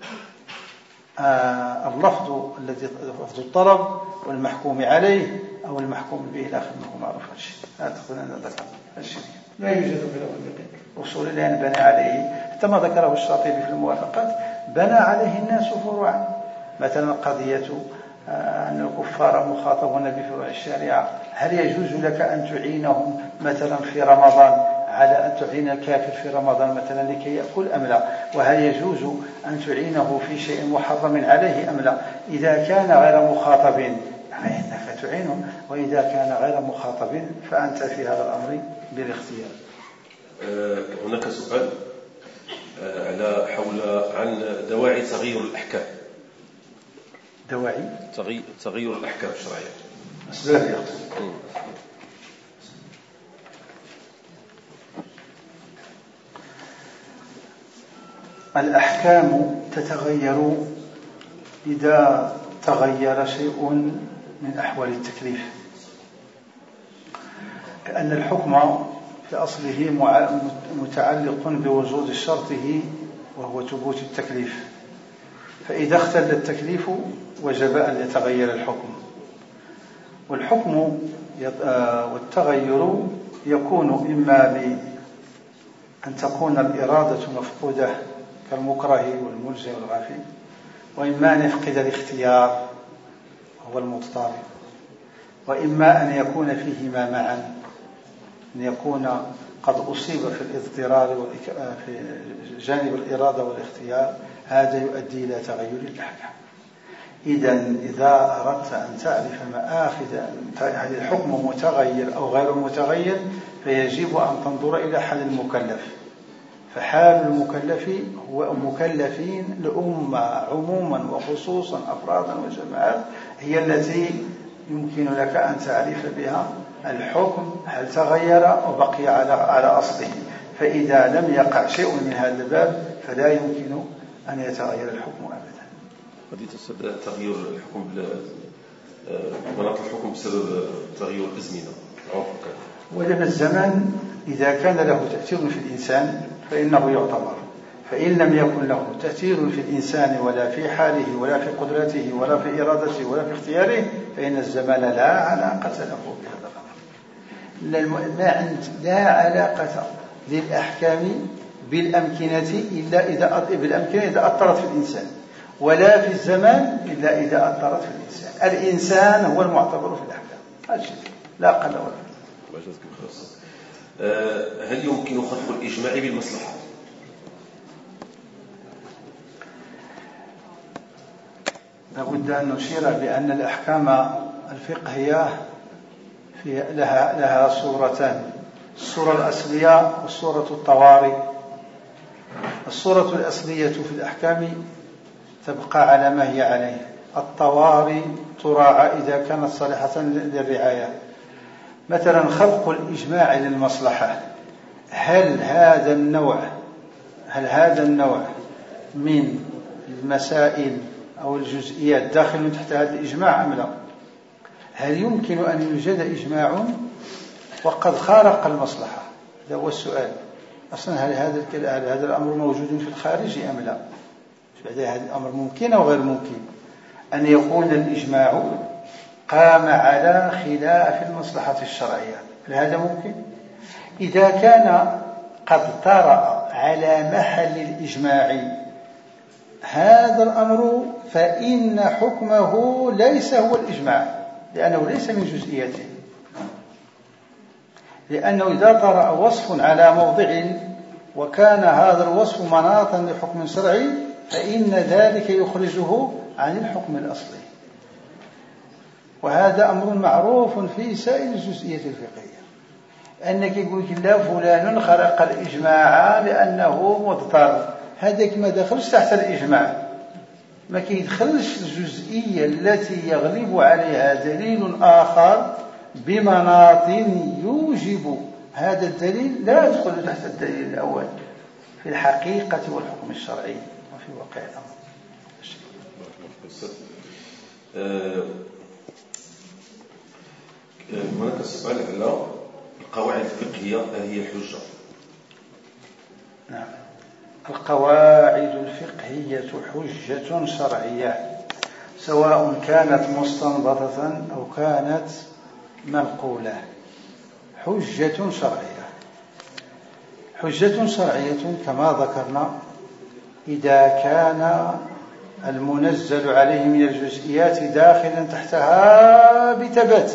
آه اللفظ الذي لفظ الطلب والمحكوم عليه أو المحكوم به الآخر ما هو معروف الشيء. هذا قلنا ذكر الشيء لا يوجد في الأصول لأن بنى عليه، حتى ما ذكره الشاطبي في الموافقات بنى عليه الناس فروعا. مثلا قضية أن الكفار مخاطبون بفروع الشريعة، هل يجوز لك أن تعينهم مثلا في رمضان على أن تعين الكافر في رمضان مثلا لكي يأكل أم لا؟ وهل يجوز أن تعينه في شيء محرم عليه أم لا؟ إذا كان غير مخاطب فإنك تعينه، وإذا كان غير مخاطب فأنت في هذا الأمر بالاختيار. أه هناك سؤال أه على حول عن دواعي تغيير الأحكام. دواعي تغيير الأحكام الشرعية. أسباب. الأحكام تتغير إذا تغير شيء من أحوال التكليف، كأن الحكم في أصله متعلق بوجود شرطه وهو ثبوت التكليف، فإذا اختل التكليف وجب أن يتغير الحكم. والحكم والتغير يكون إما بأن تكون الإرادة مفقودة كالمكره والملجأ والغافي، وإما أن يفقد الاختيار هو المضطر، وإما أن يكون فيهما معا، أن يكون قد أصيب في الاضطرار في جانب الإرادة والاختيار، هذا يؤدي إلى تغير الأحكام. إذن إذا أردت أن تعرف مآخذ هل الحكم متغير أو غير متغير فيجب أن تنظر إلى حال المكلف. فحال المكلف هو مكلفين الأمة عموما وخصوصا أفرادا وجماعات هي التي يمكن لك أن تعرف بها الحكم هل تغير أو بقي على على أصله. فإذا لم يقع شيء من هذا الباب فلا يمكن أن يتغير الحكم أبدا. قد تغيير الحكم مناط الحكم بسبب تغيير الأزمنة. ولما الزمان إذا كان له تأثير في الإنسان فإنه يعتبر، فإن لم يكن له تأثير في الإنسان ولا في حاله ولا في قدرته ولا في إرادته ولا في اختياره فإن الزمان لا علاقة له بهذا الأمر. لا علاقة للأحكام بالأمكنة إلا إذا بالأمكنة إذا أثرت في الإنسان، ولا في الزمان إلا إذا أثرت في الإنسان. الإنسان هو المعتبر في الأحكام، لا أقل ولا أكثر. هل يمكن خلق الإجماع بالمصلحة؟ لابد أن نشير بأن الأحكام الفقهية في لها لها صورتان: الصورة الأصلية والصورة الطوارئ. الصورة الأصلية في الأحكام تبقى على ما هي عليه، الطوارئ تراعى إذا كانت صالحة للرعاية. مثلا خلق الإجماع للمصلحة، هل هذا النوع هل هذا النوع من المسائل أو الجزئيات داخل تحت هذا الإجماع أم لا؟ هل يمكن أن يوجد إجماع وقد خارق المصلحة؟ هذا هو السؤال. أصلا هل هذا هل هذا الأمر موجود في الخارج أم لا؟ هذا الأمر ممكن أو غير ممكن أن يكون الإجماع قام على خلاف المصلحة الشرعية؟ هل هذا ممكن؟ إذا كان قد طرأ على محل الإجماع هذا الأمر فإن حكمه ليس هو الإجماع، لأنه ليس من جزئياته. لأنه إذا طرأ وصف على موضع وكان هذا الوصف مناطا لحكم شرعي فإن ذلك يخرجه عن الحكم الأصلي، وهذا أمر معروف في سائر الجزئيات الفقهية. أنك يقول لا فلان خرق الإجماع لأنه مضطر، هذاك ما دخلش تحت الإجماع، ما كيدخلش الجزئية التي يغلب عليها دليل آخر بمناط يوجب هذا الدليل لا يدخل تحت الدليل الأول في الحقيقة والحكم الشرعي وفي واقع الأمر. هناك سؤال على القواعد الفقهية، هل هي حجة؟ نعم، القواعد الفقهية حجة شرعية سواء كانت مستنبطة أو كانت منقولة، حجة شرعية. حجة شرعية كما ذكرنا إذا كان المنزل عليه من الجزئيات داخلا تحتها بتبات،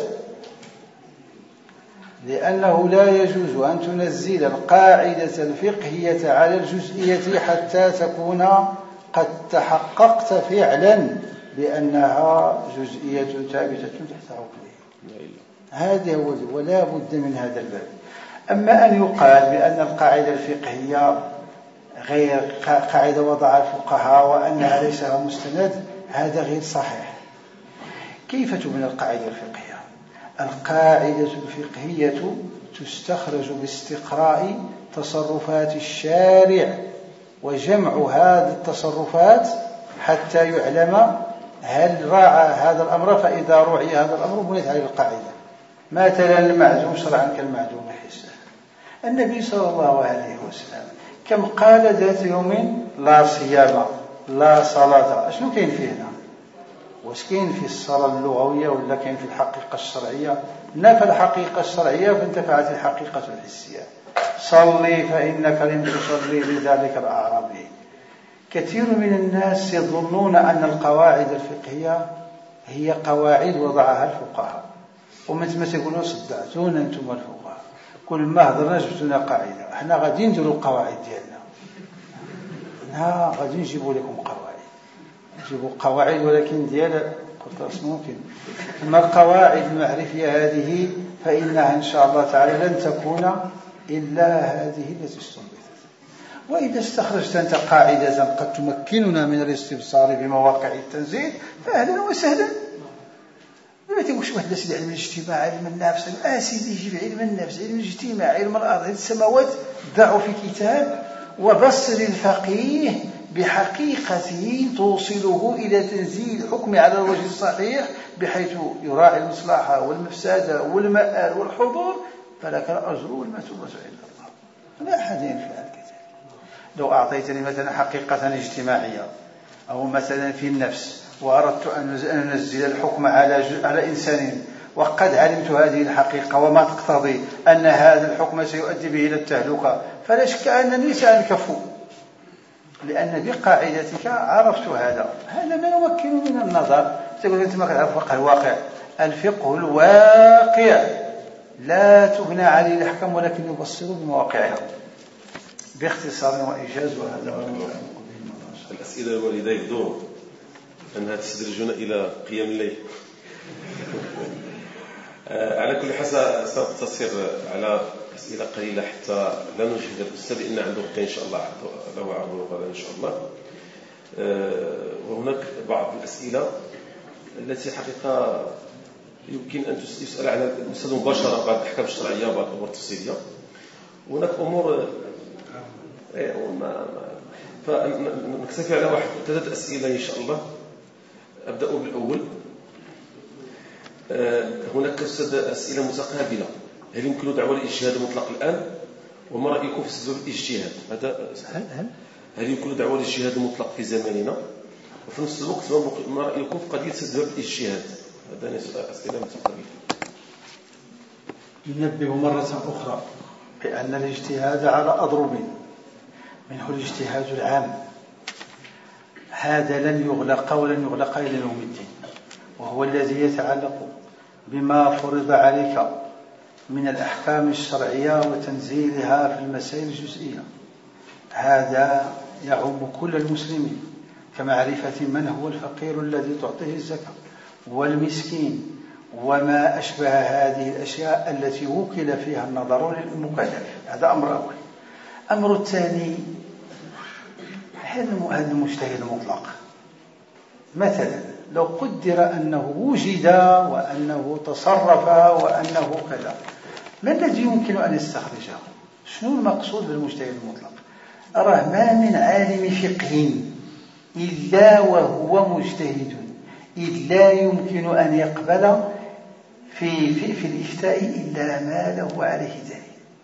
لأنه لا يجوز أن تنزل القاعدة الفقهية على الجزئية حتى تكون قد تحققت فعلا بأنها جزئية ثابتة تحت حكمه. هذا هو، ولا بد من هذا الباب. أما أن يقال بأن القاعدة الفقهية غير قاعدة وضع الفقهاء وأنها ليس لها مستند، هذا غير صحيح. كيف تبنى القاعدة الفقهية؟ القاعدة الفقهية تستخرج باستقراء تصرفات الشارع وجمع هذه التصرفات حتى يعلم هل راعى هذا الأمر، فإذا رعي هذا الأمر بنيت عليه القاعدة. مثلا المعدوم شرعا كالمعدوم حسا. النبي صلى الله عليه وسلم كم قال ذات يوم لا صيام لا صلاة؟ شنو كاين فيه هنا؟ واش كاين في الصلاة اللغوية ولا كاين في الحقيقة الشرعية؟ نفى الحقيقة الشرعية فانتفعت الحقيقة الحسية. صلي فإنك لم تصلي لذلك الأعرابي. كثير من الناس يظنون أن القواعد الفقهية هي قواعد وضعها الفقهاء، ومن ثم تقولوا صدعتونا أنتم الفقهاء، كل ما هضرنا جبتونا قاعدة، احنا غادي نديروا القواعد ديالنا، ها غادي نجيبوا لكم قواعد، نجيبوا قواعد ولكن ديال قلت ممكن. أما القواعد المعرفية هذه فإنها إن شاء الله تعالى لن تكون إلا هذه التي استنبطت. وإذا استخرجت أنت قاعدة قد تمكننا من الاستبصار بمواقع التنزيل فأهلا وسهلا. ما تقولش واحد سيدي علم الاجتماع، علم النفس، آه سيدي يجيب علم النفس، علم الاجتماع، علم الأرض، علم السماوات، ضعوا في كتاب وبصر الفقيه بحقيقته توصله إلى تنزيل الحكم على الوجه الصحيح بحيث يراعي المصلحة والمفسدة والمآل والحضور، فلك الأجر والمثوبة عند الله. لا أحد ينفعل كذلك. لو أعطيتني مثلا حقيقة اجتماعية أو مثلا في النفس وأردت أن أنزل الحكم على على إنسان وقد علمت هذه الحقيقة وما تقتضي أن هذا الحكم سيؤدي به إلى التهلكة، فلا شك أنني سأنكف، لأن بقاعدتك عرفت هذا. هذا ما يمكن من النظر. تقول أنت ما تعرف فقه الواقع. الفقه الواقع لا تبنى عليه الأحكام ولكن يبصر بمواقعها باختصار وإيجاز. وهذا الأسئلة الوالدة يبدو أنها تستدرجون إلى قيام الليل. على كل حال سنقتصر على أسئلة قليلة حتى لا نجهد الأستاذ لأن عنده غدا إن شاء الله له عرض غدا إن شاء الله. وهناك بعض الأسئلة التي حقيقة يمكن أن يسأل عنها الأستاذ مباشرة بعض الأحكام الشرعية وبعض الأمور التفصيلية. وهناك أمور فنكتفي على واحد ثلاثة أسئلة إن شاء الله. أبدأ بالأول. هناك أسئلة متقابلة. هل يمكن دعوة الاجتهاد المطلق الآن؟ وما رأيكم في سبب الاجتهاد؟ هذا هل هل يمكن دعوة الاجتهاد المطلق في زماننا؟ وفي نفس الوقت ما رأيكم في قضية سبب الاجتهاد؟ هذا أسئلة متقابلة. ننبه مرة أخرى بأن الاجتهاد على أضرب، منه الاجتهاد العام، هذا لن يغلق ولن يغلق إلى يوم الدين، وهو الذي يتعلق بما فرض عليك من الأحكام الشرعية وتنزيلها في المسائل الجزئية. هذا يعم كل المسلمين كمعرفة من هو الفقير الذي تعطيه الزكاة والمسكين وما أشبه هذه الأشياء التي وكل فيها النظر للمكلف. هذا أمر أول. أمر الثاني، هذا المجتهد المطلق مثلا لو قدر أنه وجد وأنه تصرف وأنه كذا، ما الذي يمكن أن يستخرجه؟ شنو المقصود بالمجتهد المطلق؟ أراه ما من عالم فقه إلا وهو مجتهد، إذ لا يمكن أن يقبل في, في, في الإفتاء إلا ما له عليه دليل.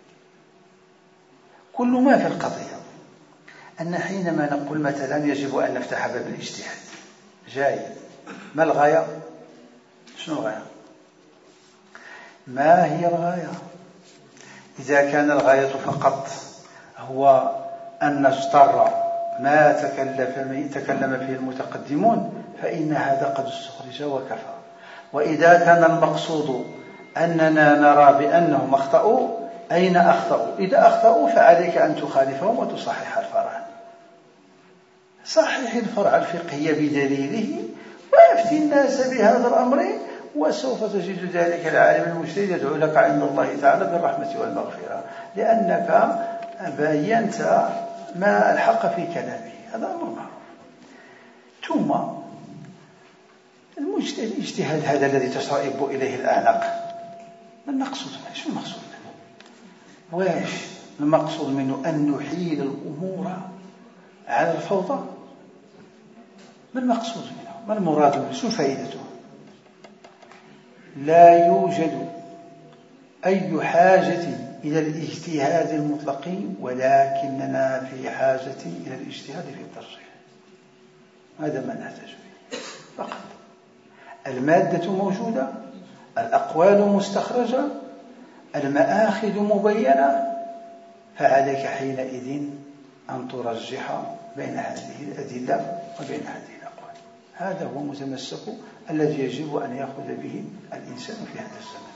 كل ما في القضية أن حينما نقول مثلا يجب أن نفتح باب الاجتهاد جاي، ما الغاية؟ شنو الغاية؟ ما هي الغاية؟ إذا كان الغاية فقط هو أن نجتر ما تكلف تكلم فيه المتقدمون فإن هذا قد استخرج وكفى. وإذا كان المقصود أننا نرى بأنهم أخطأوا، أين أخطأوا؟ إذا أخطأوا فعليك أن تخالفهم وتصحح الفرع. صحح الفرع الفقهي بدليله ويفتي الناس بهذا الأمر، وسوف تجد ذلك العالم المجتهد يدعو لك عند الله تعالى بالرحمة والمغفرة، لأنك بينت ما الحق في كلامه. هذا أمر معروف. ثم الاجتهاد هذا الذي تشرئب إليه الأعناق، ما المقصود منه؟ شو المقصود منه؟ واش المقصود منه أن نحيل الأمور على الفوضى؟ ما المقصود منه؟ ما المراد منه؟ شو فائدته؟ لا يوجد أي حاجة إلى الاجتهاد المطلق، ولكننا في حاجة إلى الاجتهاد في الترجيح. هذا ما نحتاج به فقط. المادة موجودة، الأقوال مستخرجة، المآخذ مبينة، فعليك حينئذ أن ترجح بين هذه الأدلة وبين هذه الأقوال. هذا هو المتمسك الذي يجب أن يأخذ به الإنسان في هذا الزمن.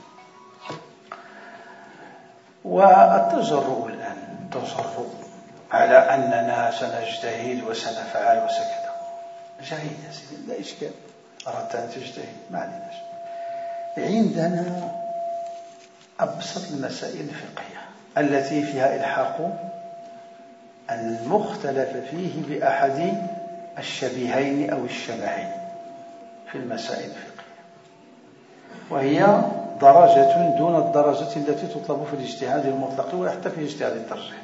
والتجرؤ الآن التجرؤ على أننا سنجتهد وسنفعل وسكذا جيد يا سيدي، لا إشكال، أردت أن تجتهد ما علينا. عندنا أبسط المسائل الفقهية التي فيها إلحاق المختلف فيه بأحد الشبيهين أو الشبهين في المسائل الفقهية، وهي درجة دون الدرجة التي تطلب في الاجتهاد المطلق وحتى في اجتهاد الترجيح.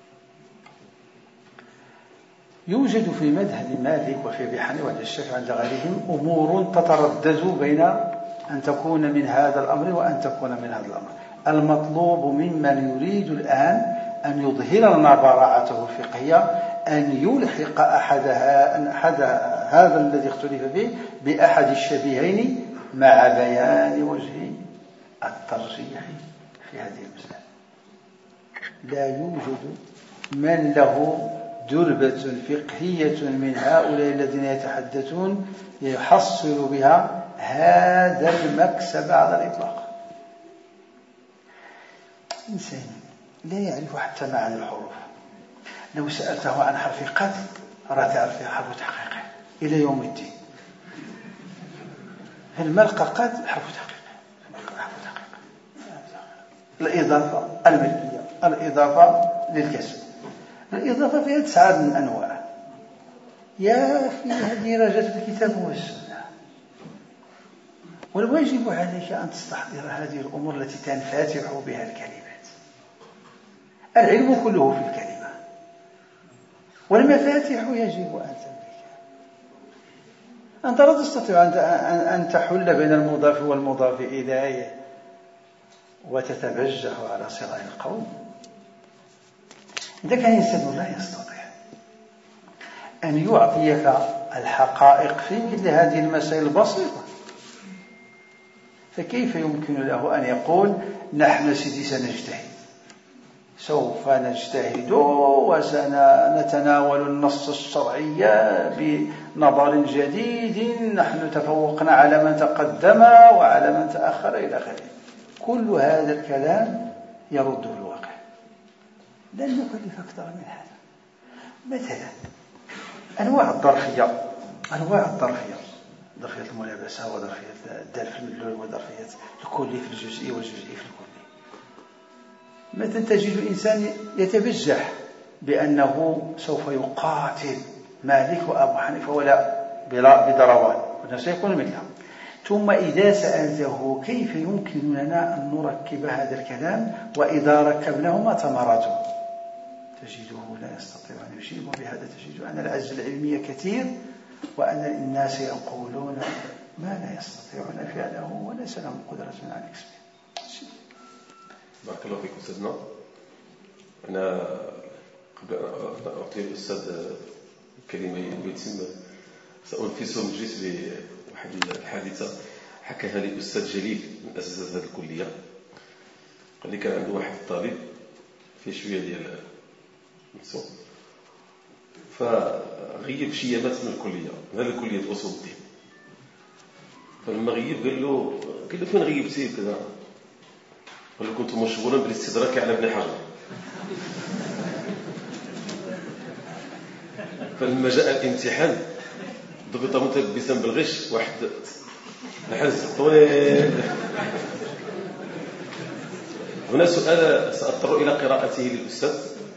يوجد في مذهب مالك وفي أبي حنيفة وعند الشافعي عند غيرهم أمور تتردد بين أن تكون من هذا الأمر وأن تكون من هذا الأمر. المطلوب ممن يريد الآن أن يظهر لنا براعته الفقهية أن يلحق أحدها أحد هذا الذي اختلف به بأحد الشبيهين مع بيان وجه الترجيح في هذه المسألة. لا يوجد من له دربة فقهية من هؤلاء الذين يتحدثون يحصل بها هذا المكسب على الإطلاق. إنسان لا يعرف حتى معاني الحروف، لو سألته عن حرف قد راه تعرف حرف تحقيق إلى يوم الدين. الملقى قد حرف تحقيق، الإضافة الملكية، الإضافة للكسب، الإضافة فيها تسعة من أنواع. يا في هذه رجت الكتاب والسنة، والواجب عليك أن تستحضر هذه الأمور التي تنفتح بها الكلمات. العلم كله في الكلمة، والمفاتيح يجب أن تملكها. أنت لا تستطيع أن تحل بين المضاف والمضاف إليه وتتبجح على صراع القوم. إذا كان إنسان لا يستطيع أن يعطيك الحقائق في مثل هذه المسائل البسيطة، فكيف يمكن له أن يقول نحن سيدي سنجتهد، سوف نجتهد وسنتناول النص الشرعي بنظر جديد، نحن تفوقنا على من تقدم وعلى من تأخر إلى آخره. كل هذا الكلام يرده الواقع. لن نكلف أكثر من هذا. مثلا أنواع الظرفية، أنواع الظرفية، ظرفية الملابسة وظرفية الدال في المدلول وظرفية الكلي في الجزئي والجزئي في الكلي. مثلا تجد إنسان يتبجح بأنه سوف يقاتل مالك وأبو حنيفة ولا بدروان وسيكون مثلها. ثم إذا سألته كيف يمكن لنا أن نركب هذا الكلام وإذا ركبناه ما ثمرته، تجده لا يستطيع أن يجيب. وبهذا تجد أن العجز العلمي كثير وأن الناس يقولون ما لا يستطيعون فعله وليس لهم قدرة على كسبه. بارك الله فيكم أستاذنا. أنا قبل أن أعطي الأستاذ كلمة يتم سأنفس المجلس بواحد الحادثة حكاها لي أستاذ جليل من أساتذة هذه الكلية. قال لي كان عنده واحد الطالب في شوية ديال النسو، فغيب شي يامات من الكلية، من هذه الكلية أصول الدين. فلما غيب قال له قال له فين غيبتي كذا؟ قال له كنت مشغولا بالاستدراك على ابن حجر. فلما جاء الامتحان ضبط متلبسا بالغش واحد نحس طويل. هنا سؤال سأضطر إلى قراءته للأستاذ.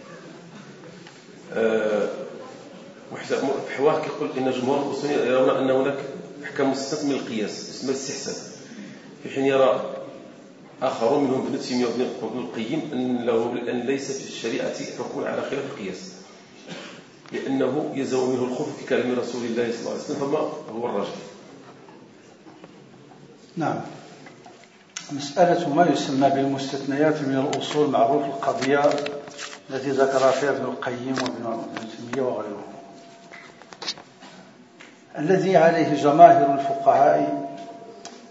أه حوار كيقول إن جمهور الأصوليين يرون أن هناك أحكام مستثنى من القياس اسمها الاستحسان، في حين يرى آخرون منهم ابن تيمية وابن القيم أن, أن ليس في الشريعة حكم على خلاف القياس، لأنه يزول منه الخوف في كلام رسول الله صلى الله عليه وسلم، فما هو الراجح؟ نعم، مسألة ما يسمى بالمستثنيات من الأصول معروف القضية التي ذكرها فيها ابن القيم وابن تيمية وغيرهم. الذي عليه جماهير الفقهاء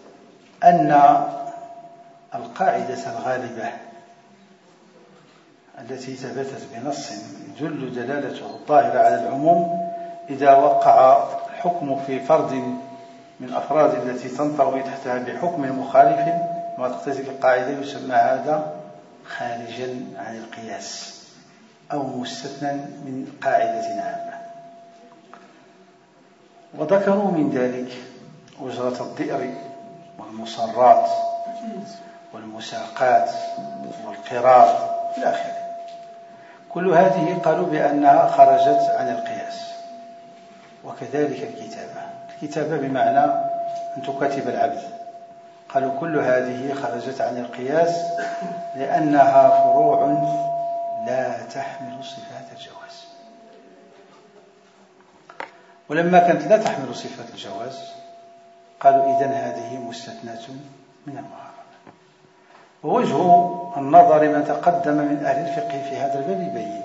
أن القاعدة الغالبة التي ثبتت بنص يدل دلالته الظاهرة على العموم إذا وقع الحكم في فرد من أفراد التي تنطوي تحتها بحكم مخالف ما تقتضي القاعدة يسمى هذا خارجا عن القياس أو مستثنى من قاعدة عامة. وذكروا من ذلك أجرة الضئر والمصرات والمساقات والقراط إلى آخره. كل هذه قالوا بأنها خرجت عن القياس. وكذلك الكتابة الكتابة بمعنى أن تكاتب العبد، قالوا كل هذه خرجت عن القياس لأنها فروع لا تحمل صفات الجواز. ولما كانت لا تحمل صفات الجواز قالوا إذن هذه مستثناة من المعارضة. ووجه النظر ما تقدم من أهل الفقه في هذا الباب يبين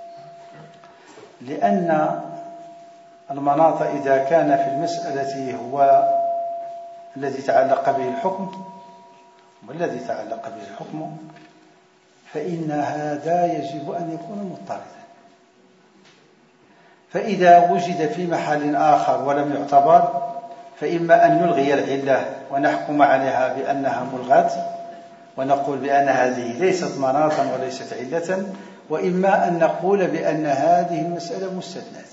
لأن المناط إذا كان في المسألة هو الذي تعلق به الحكم والذي تعلق به الحكم فإن هذا يجب أن يكون مضطردا. فإذا وجد في محل آخر ولم يعتبر فإما أن نلغي العلة ونحكم عليها بأنها ملغاة ونقول بأن هذه ليست مناطا وليست علة، وإما أن نقول بأن هذه المسألة مستثنات.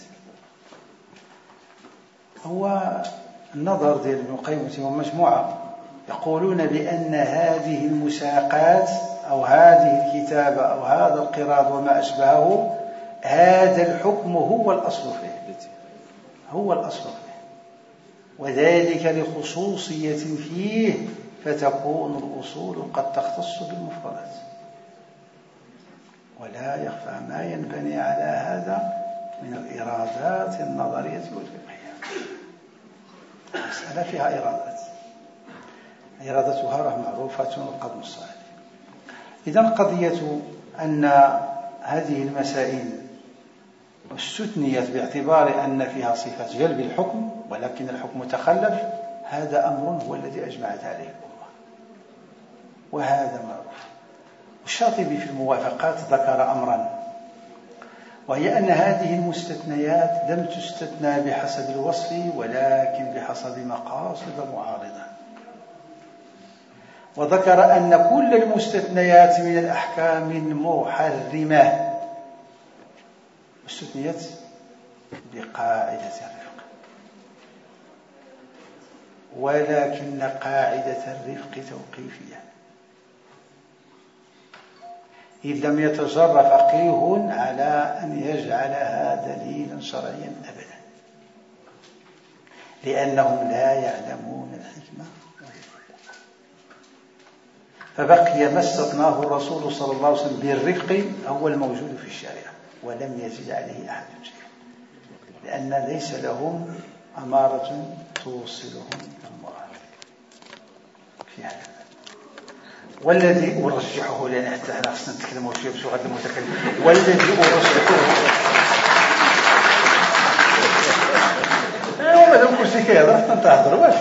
هو النظر ديال ابن القيم ومجموعة يقولون بأن هذه المساقات أو هذه الكتابة أو هذا القراض وما أشبهه هذا الحكم هو الأصل فيه هو الأصل فيه وذلك لخصوصية فيه فتكون الأصول قد تختص بالمفردات. ولا يخفى ما ينبني على هذا من الإرادات النظرية والفقهية. المسألة فيها إرادات إرادتها راه معروفة والقدم الصالح. إذن قضية أن هذه المسائل استثنيت باعتبار أن فيها صفة جلب الحكم ولكن الحكم تخلف، هذا أمر هو الذي أجمعت عليه الأمة وهذا معروف. الشاطبي في الموافقات ذكر أمرا، وهي أن هذه المستثنيات لم تستثنى بحسب الوصف ولكن بحسب مقاصد المعارضة. وذكر أن كل المستثنيات من الأحكام المحرمة استثنيت بقاعدة الرفق، ولكن قاعدة الرفق توقيفية، إذ لم يتجر فقيه على أن يجعلها دليلا شرعيا أبدا، لأنهم لا يعلمون الحكمة، فبقي ما استثناه الرسول صلى الله عليه وسلم بالرفق هو الموجود في الشريعة ولم يزد عليه أحد شيء، لأن ليس لهم أمارة توصلهم المراد في هذا. والذي أرجحه لأن حتى احنا خصنا نتكلموا شويه بشغل المتكلم، والذي أرجحه ايوا مادام كلشي كيهضر حتى انت هضر واش.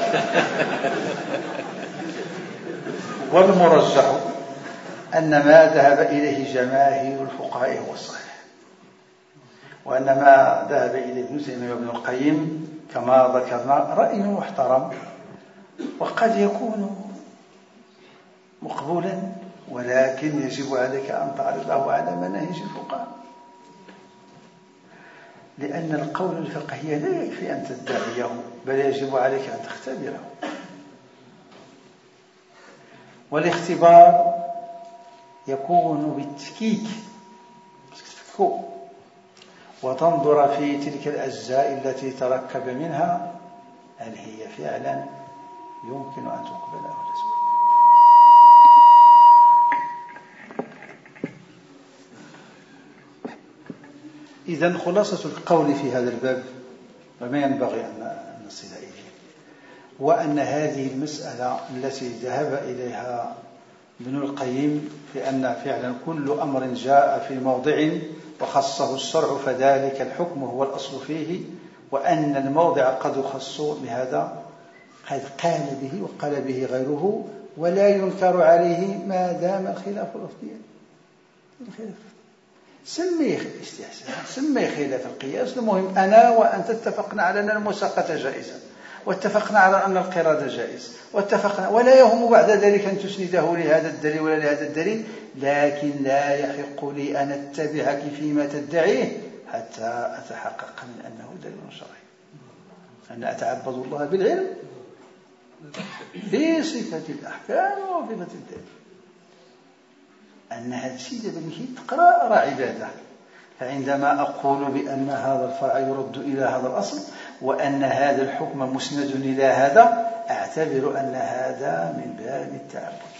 والمرجح أن ما ذهب إليه جماهير الفقهاء هو الصحيح، وأن ما ذهب إليه ابن تيمية وابن القيم كما ذكرنا رأي محترم وقد يكون مقبولا، ولكن يجب عليك أن تعرضه على مناهج الفقهاء، لأن القول الفقهي لا يكفي أن تدعيه بل يجب عليك أن تختبره. والاختبار يكون بالتفكيك وتنظر في تلك الأجزاء التي تركب منها هل هي فعلا يمكن أن تقبل أو لا تقبل. إذن خلاصة القول في هذا الباب وما ينبغي أن نصل إليه وأن هذه المسألة التي ذهب إليها ابن القيم في أن فعلا كل أمر جاء في موضع وخصه الشرع فذلك الحكم هو الأصل فيه، وأن الموضع قد يخص بهذا قد قال به وقال به غيره ولا ينكر عليه ما دام الخلاف لفظيا. الخلاف سميه استحسان، سميه خلاف القياس. المهم أنا وأنت اتفقنا على أن المساقة جائزة، واتفقنا على أن القرادة جائز، واتفقنا، ولا يهم بعد ذلك أن تسنده لهذا الدليل ولا لهذا الدليل، لكن لا يحق لي أن أتبعك فيما تدعيه حتى أتحقق من أنه دليل شرعي، أن أتعبد الله بالعلم في صفة الأحكام وصفة الدليل، أن هذا الشيء دابا تقرأ راه عبادة. فعندما أقول بأن هذا الفرع يرد إلى هذا الأصل وأن هذا الحكم مسند إلى هذا، أعتبر أن هذا من باب التعبد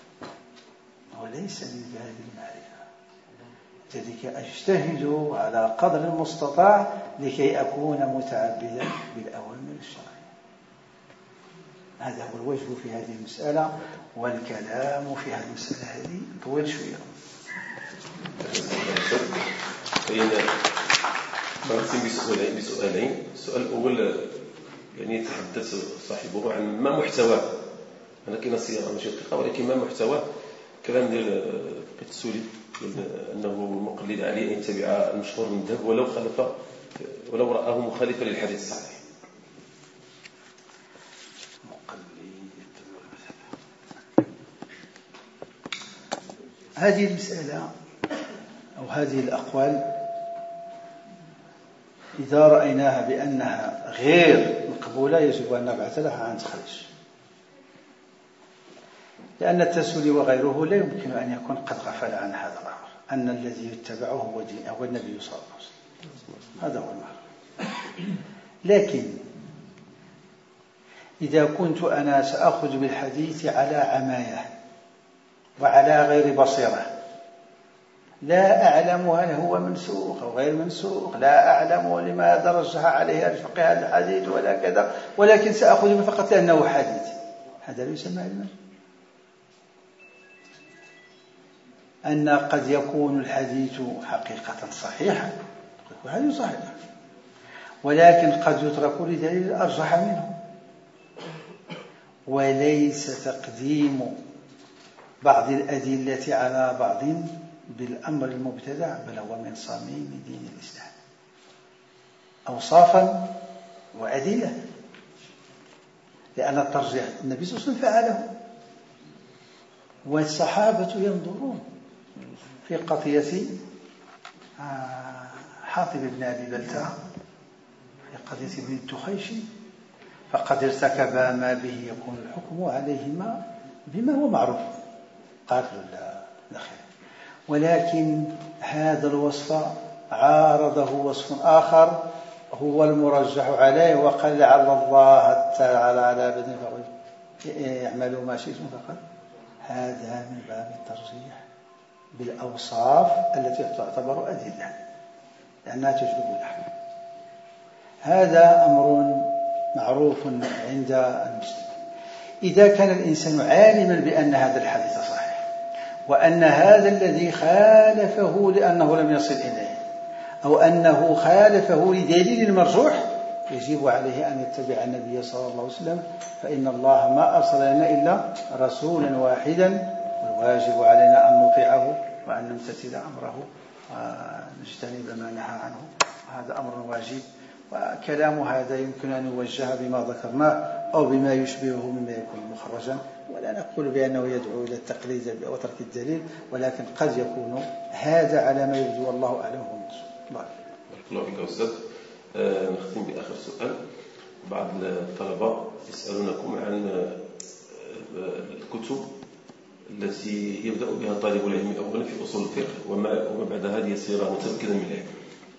وليس من باب المعرفة. لذلك أجتهد على قدر المستطاع لكي أكون متعبدا بالأوامر الشرعية. هذا هو الوجه في هذه المسألة، والكلام في هذه المسألة هذه طويل شوية. فإن مرتين بسؤالين بسؤالين السؤال الأول يعني يتحدث صاحبه عن ما محتواه. أنا كاينة صياغة ماشي دقيقة، ولكن ما محتواه كلام ديال السولي أنه مقلد عليه أن يتبع المشهور من الذهب ولو خالف ولو رآه مخالفا للحديث الصحيح. هذه المسألة أو هذه الأقوال إذا رأيناها بأنها غير مقبولة يجب أن نبعث لها عن تخرج، لأن التسولي وغيره لا يمكن أن يكون قد غفل عن هذا الأمر، أن الذي يتبعه هو دين هو النبي صلى الله عليه وسلم. هذا هو المعنى. لكن إذا كنت أنا سأخذ بالحديث على عماية وعلى غير بصيرة، لا أعلم هل هو منسوخ أو غير منسوخ، لا أعلم لماذا رجح عليه الفقه هذا الحديث ولا كذا، ولكن سأخذ فقط لأنه حديث، هذا لا يسمى علما. أن قد يكون الحديث حقيقة صحيحا، الحديث صحيح، ولكن قد يترك لدليل أرجح منه، وليس تقديم بعض الأدلة على بعض بالأمر المبتدع، بل هو من صميم دين الإسلام، أوصافا وأدلة. لأن الترجيح النبي صلى الله عليه وسلم فعله، والصحابة ينظرون في قضية حاطب بن أبي بلتعة، في قضية ابن التخيشي، فقد ارتكبا ما به يكون الحكم عليهما بما هو معروف، قاتل لا خير، ولكن هذا الوصف عارضه وصف آخر هو المرجح عليه، وقال لعل الله تعالى على بدن فقل اعملوا ما شئتم، فقال هذا من باب الترجيح بالأوصاف التي تعتبر أدلة لأنها تجلب الأحكام. هذا أمر معروف عند المسلمين. إذا كان الإنسان عالما بأن هذا الحديث صحيح، وأن هذا الذي خالفه لأنه لم يصل إليه، أو أنه خالفه لدليل مرجوح، يجب عليه أن يتبع النبي صلى الله عليه وسلم، فإن الله ما أرسل لنا إلا رسولا واحدا، والواجب علينا أن نطيعه وأن نمتثل أمره ونجتنب ما نهى عنه، هذا أمر واجب. وكلام هذا يمكن أن يوجه بما ذكرناه أو بما يشبهه مما يكون مخرجا، ولا نقول بأنه يدعو إلى التقليد وترك الدليل، ولكن قد يكون هذا على ما يبدو والله أعلم هو المقصود. بارك الله فيك أستاذ. آه نختم بآخر سؤال. بعض الطلبة يسألونكم عن الكتب التي يبدأ بها طالب العلم أولا في أصول الفقه، وما وما بعد هذه يصير متمكنا من العلم.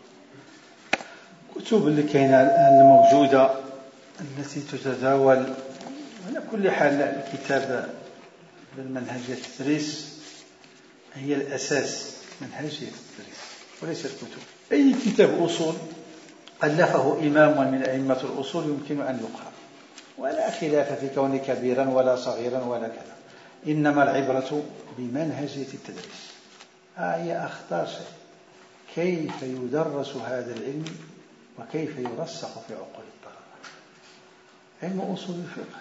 الكتب اللي كاينه الآن الموجودة التي تتداول على كل حال، الكتاب بالمنهجية التدريس هي الأساس، منهجية التدريس وليس الكتب. أي كتاب أصول ألفه إمام من أئمة الأصول يمكن أن يقرأ، ولا خلاف في كونه كبيرا ولا صغيرا ولا كذا، إنما العبرة بمنهجية التدريس. هي أخطر شيء، كيف يدرس هذا العلم وكيف يرسخ في عقول الطلبة. علم أصول الفقه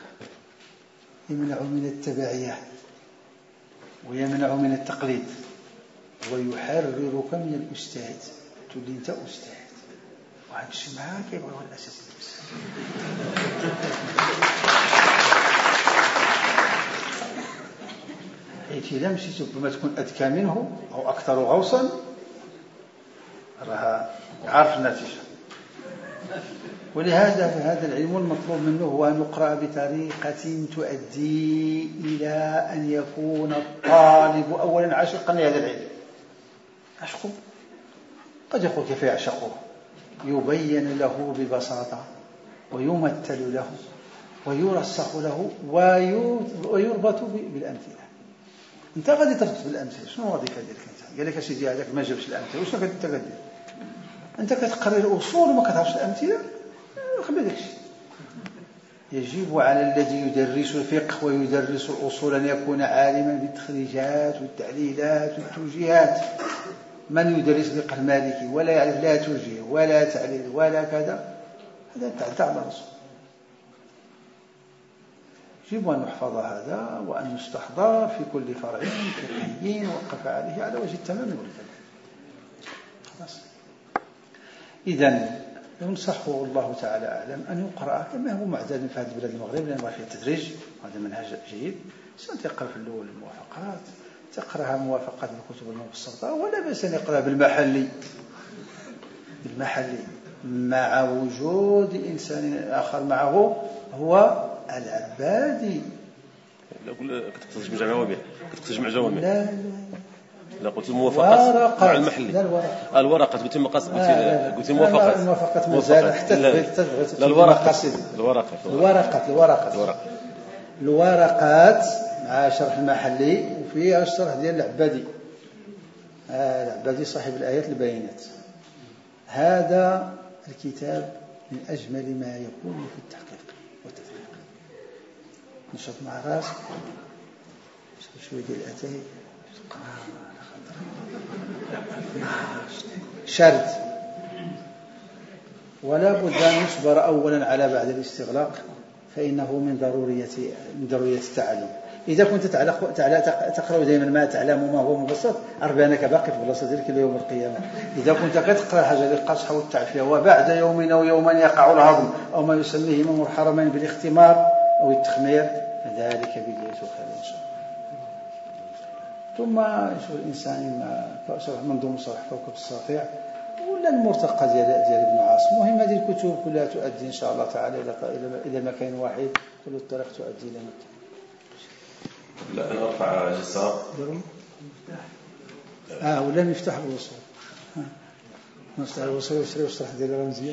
يمنع من التبعية ويمنع من التقليد ويحررك من الأستاذ، تولي أنت أستاذ، وهذا الشيء معاك يبغى هو الأساس. حيث إذا مشيت ربما تكون أذكى منه أو أكثر غوصا، راها عارف النتيجة. ولهذا فهذا العلم المطلوب منه هو أن يقرأ بطريقة تؤدي إلى أن يكون الطالب أولا عاشقا لهذا العلم. عشقه قد يقول كيف يعشقه، يبين له ببساطة ويمثل له ويرسخ له ويربط بالأمثلة. أنت غادي تربط بالأمثلة، شنو الوظيفة ديالك أنت؟ قال لك أسيدي هذاك ما جابش الأمثلة، واش كنت كدير؟ أنت كتقرر الأصول وما كتعرفش الأمثلة، خلي داك الشيء. يجب على الذي يدرس الفقه ويدرس الأصول أن يكون عالما بالتخريجات والتعليلات والتوجيهات. من يدرس الفقه المالكي ولا يعرف لا توجيه ولا تعليل ولا كذا، هذا تعدى على الرسول. يجب أن نحفظ هذا وأن يستحضر في كل فرع فقهي وقف عليه على وجه التمام والكمال. خلاص. إذن ينصحه الله تعالى أعلم أن يقرأ كما هو معتاد في هذه البلاد المغرب، لأن فيها التدريج، هذا منهج جيد. سنتقرأ في الأول الموافقات، تقرأها موافقات بالكتب المبسطة، ولا بأس أن يقرأ بالمحلي بالمحلي مع وجود إنسان آخر معه هو العبادي. لا كنت تجمع جوامع كنت تجمع جوامع لا لا لا قلت الموافقات مع المحلي. لا الورقة الورقة قلت مقاصد، قلت الموافقات. الموافقات مازال حتى تبغي لا الورقة الورقة الورقة الورقة الورقات مع شرح المحلي، وفيها الشرح ديال العبادي. آه العبادي صاحب الآيات البينات. هذا الكتاب من أجمل ما يكون في التحقيق والتدقيق. نشط مع راسك شوية ديال الأتاي شرد، ولا بد أن يصبر أولا على بعد الاستغلاق، فإنه من ضرورية من ضرورية التعلم. إذا كنت تعلق تقرأ دائما ما تعلم ما هو مبسط، عرف بأنك باقي في البلاصة ديالك إلى يوم القيامة. إذا كنت كتقرأ حاجة للقصح والتعفية وبعد يوم أو يومين يقع الهضم أو ما يسميه إمام الحرمين بالاختمار أو التخمير، فذلك بداية خير إن شاء الله. ثم يشوف الإنسان ما شرح منظومة شرح كوكب الساطع ولا المرتقى ديال ديال ابن عاصم. مهم هذه الكتب كلها تؤدي إن شاء الله تعالى إلى إلى مكان واحد، كل الطريق تؤدي إلى مكان. لا أنا أرفع جسر آه ولا مفتاح الوصول. مفتاح الوصول وشري وشرح ديال رمزية.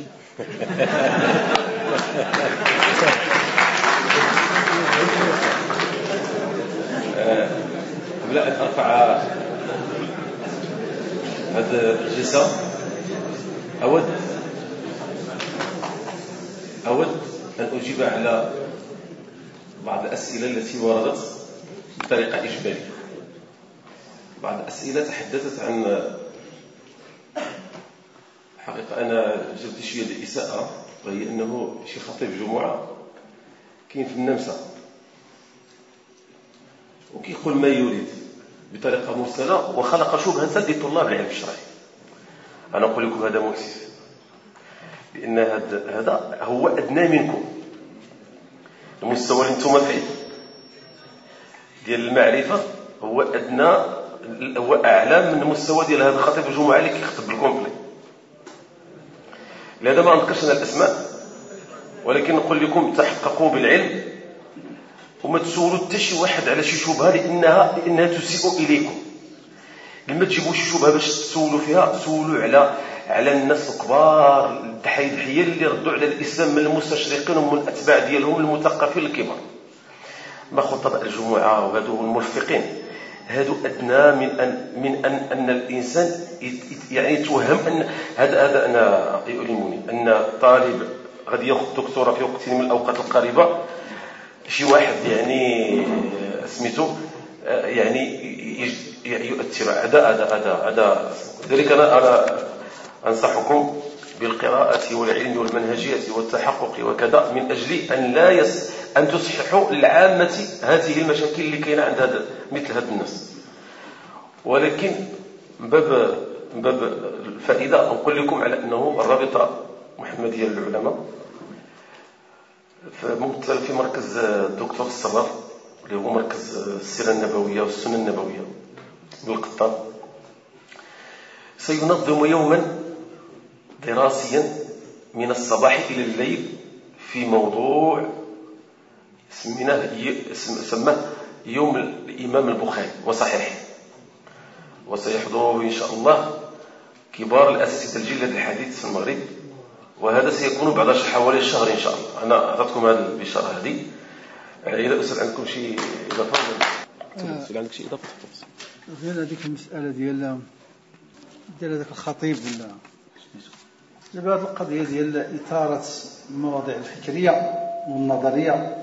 قبل أن أرفع هذا الجسر أود أود أن أجيب على بعض الأسئلة التي وردت بطريقة إجبارية. بعض الأسئلة تحدثت عن حقيقة أنا جبت شيء الإساءة، وهي أنه شي خطيب جمعة كاين في النمسا وكيقول ما يريد بطريقة مرسلة وخلق شبهة لطلاب العلم الشرعي. أنا أقول لكم هذا مؤسف، لأن هذا هو أدنى منكم المستوى اللي انتم فيه ديال المعرفة، هو أدنى هو أعلى من المستوى ديال هذا خطيب الجمعة اللي كيخطب بالكومبلي. لهذا ما نذكرش الأسماء، ولكن نقول لكم تحققوا بالعلم وما تسولوا حتى شي واحد على شي شبهة لأنها لأنها تسيء إليكم. لما تجيبوا شي شبهة باش تسولوا فيها، سولوا على على الناس الكبار الدحيح الحية اللي ردوا على الإسلام من المستشرقين ومن الأتباع ديالهم المثقفين الكبار. ما خطباء الجمعة وهذو المرفقين هذو أدنى من أن من أن أن الإنسان يعني يتوهم أن هذا هذا أنا يؤلمني أن طالب غادي ياخذ دكتوراه في وقت من الأوقات القريبة، شي واحد يعني سميتو يعني يؤثر هذا هذا هذا هذا لذلك أنا أنا أنصحكم بالقراءة والعلم والمنهجية والتحقق وكذا من أجل أن لا يس أن تصححوا لعامة هذه المشاكل اللي كاينة عند هذا مثل هذا الناس. ولكن من باب من باب الفائدة نقول لكم على أنه الرابطة المحمدية للعلماء ممثل في مركز الدكتور الصرار اللي هو مركز السيرة النبوية والسنة النبوية بالقطان، سينظم يوما دراسيا من الصباح إلى الليل في موضوع سماه يوم الإمام البخاري وصحيح، وسيحضره إن شاء الله كبار الأساتذة الجلة الحديث في المغرب، وهذا سيكون بعد حوالي شهر إن شاء الله. أنا أعطيتكم هذه البشارة هذه. إذا أسأل عندكم شيء إضافة أسأل عندك شيء إضافة ديال هذيك المسألة ديال ديال هذاك الخطيب ولا دابا هذه القضية ديال إثارة المواضيع الفكرية والنظرية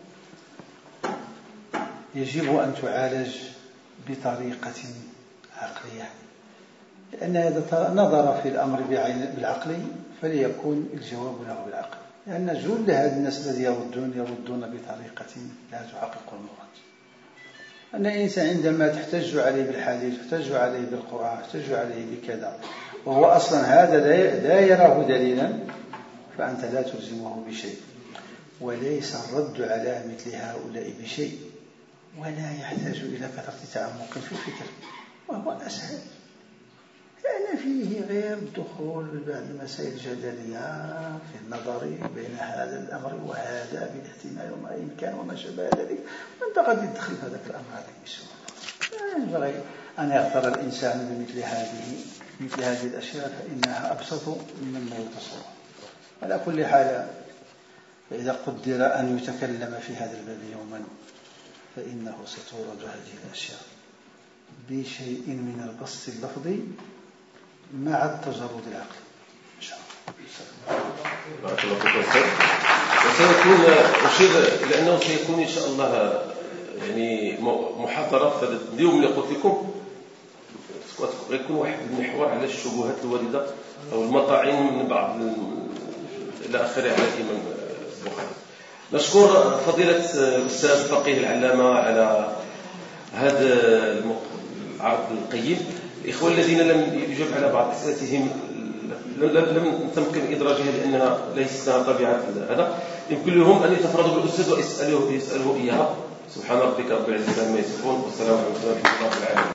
يجب أن تعالج بطريقة عقلية، لأن إذا نظر في الأمر بالعقل فليكون الجواب له بالعقل، لأن جل هذه الناس الذين يردون يردون بطريقة لا تحقق المراد. أن الإنسان عندما تحتج عليه بالحديث، تحتج عليه بالقرآن، تحتج عليه بكذا، وهو أصلا هذا لا يراه دليلا، فأنت لا تلزمه بشيء، وليس الرد على مثل هؤلاء بشيء، ولا يحتاج إلى كثرة تعمق في الفكر، وهو أسهل، لأن فيه غير الدخول بعض المسائل الجدلية في النظر بين هذا الأمر وهذا بالاحتمال وما إمكان وما شابه ذلك، وأنت قد يدخل هذا الأمر هذه بسهولة. لا ينبغي أن يغتر الإنسان بمثل هذه مثل هذه الأشياء، فإنها أبسط مما يتصور. على كل حال، فإذا قدر أن يتكلم في هذا الباب يوما فإنه ستورد هذه الأشياء بشيء من البسط اللفظي مع التجرد العقلي إن شاء الله. وسيكون أشير لأنه سيكون إن شاء الله يعني محاضرة في اليوم اللي قلت لكم، يكون واحد المحور على الشبهات الواردة أو المطاعن من بعض إلى آخره على الإمام البخاري. نشكر فضيلة الأستاذ الفقيه العلامة على هذا العرض القيم. الإخوة الذين لم يجب على بعض أسئلتهم لم تمكن إدراجها لأنها ليست لها طبيعة هذا، يمكن لهم أن يتفردوا بالأستاذ ويسألوه يسألوه إياها. سبحان ربك رب العزة عما يصفون، والسلام على المرسلين والحمد لله رب العالمين.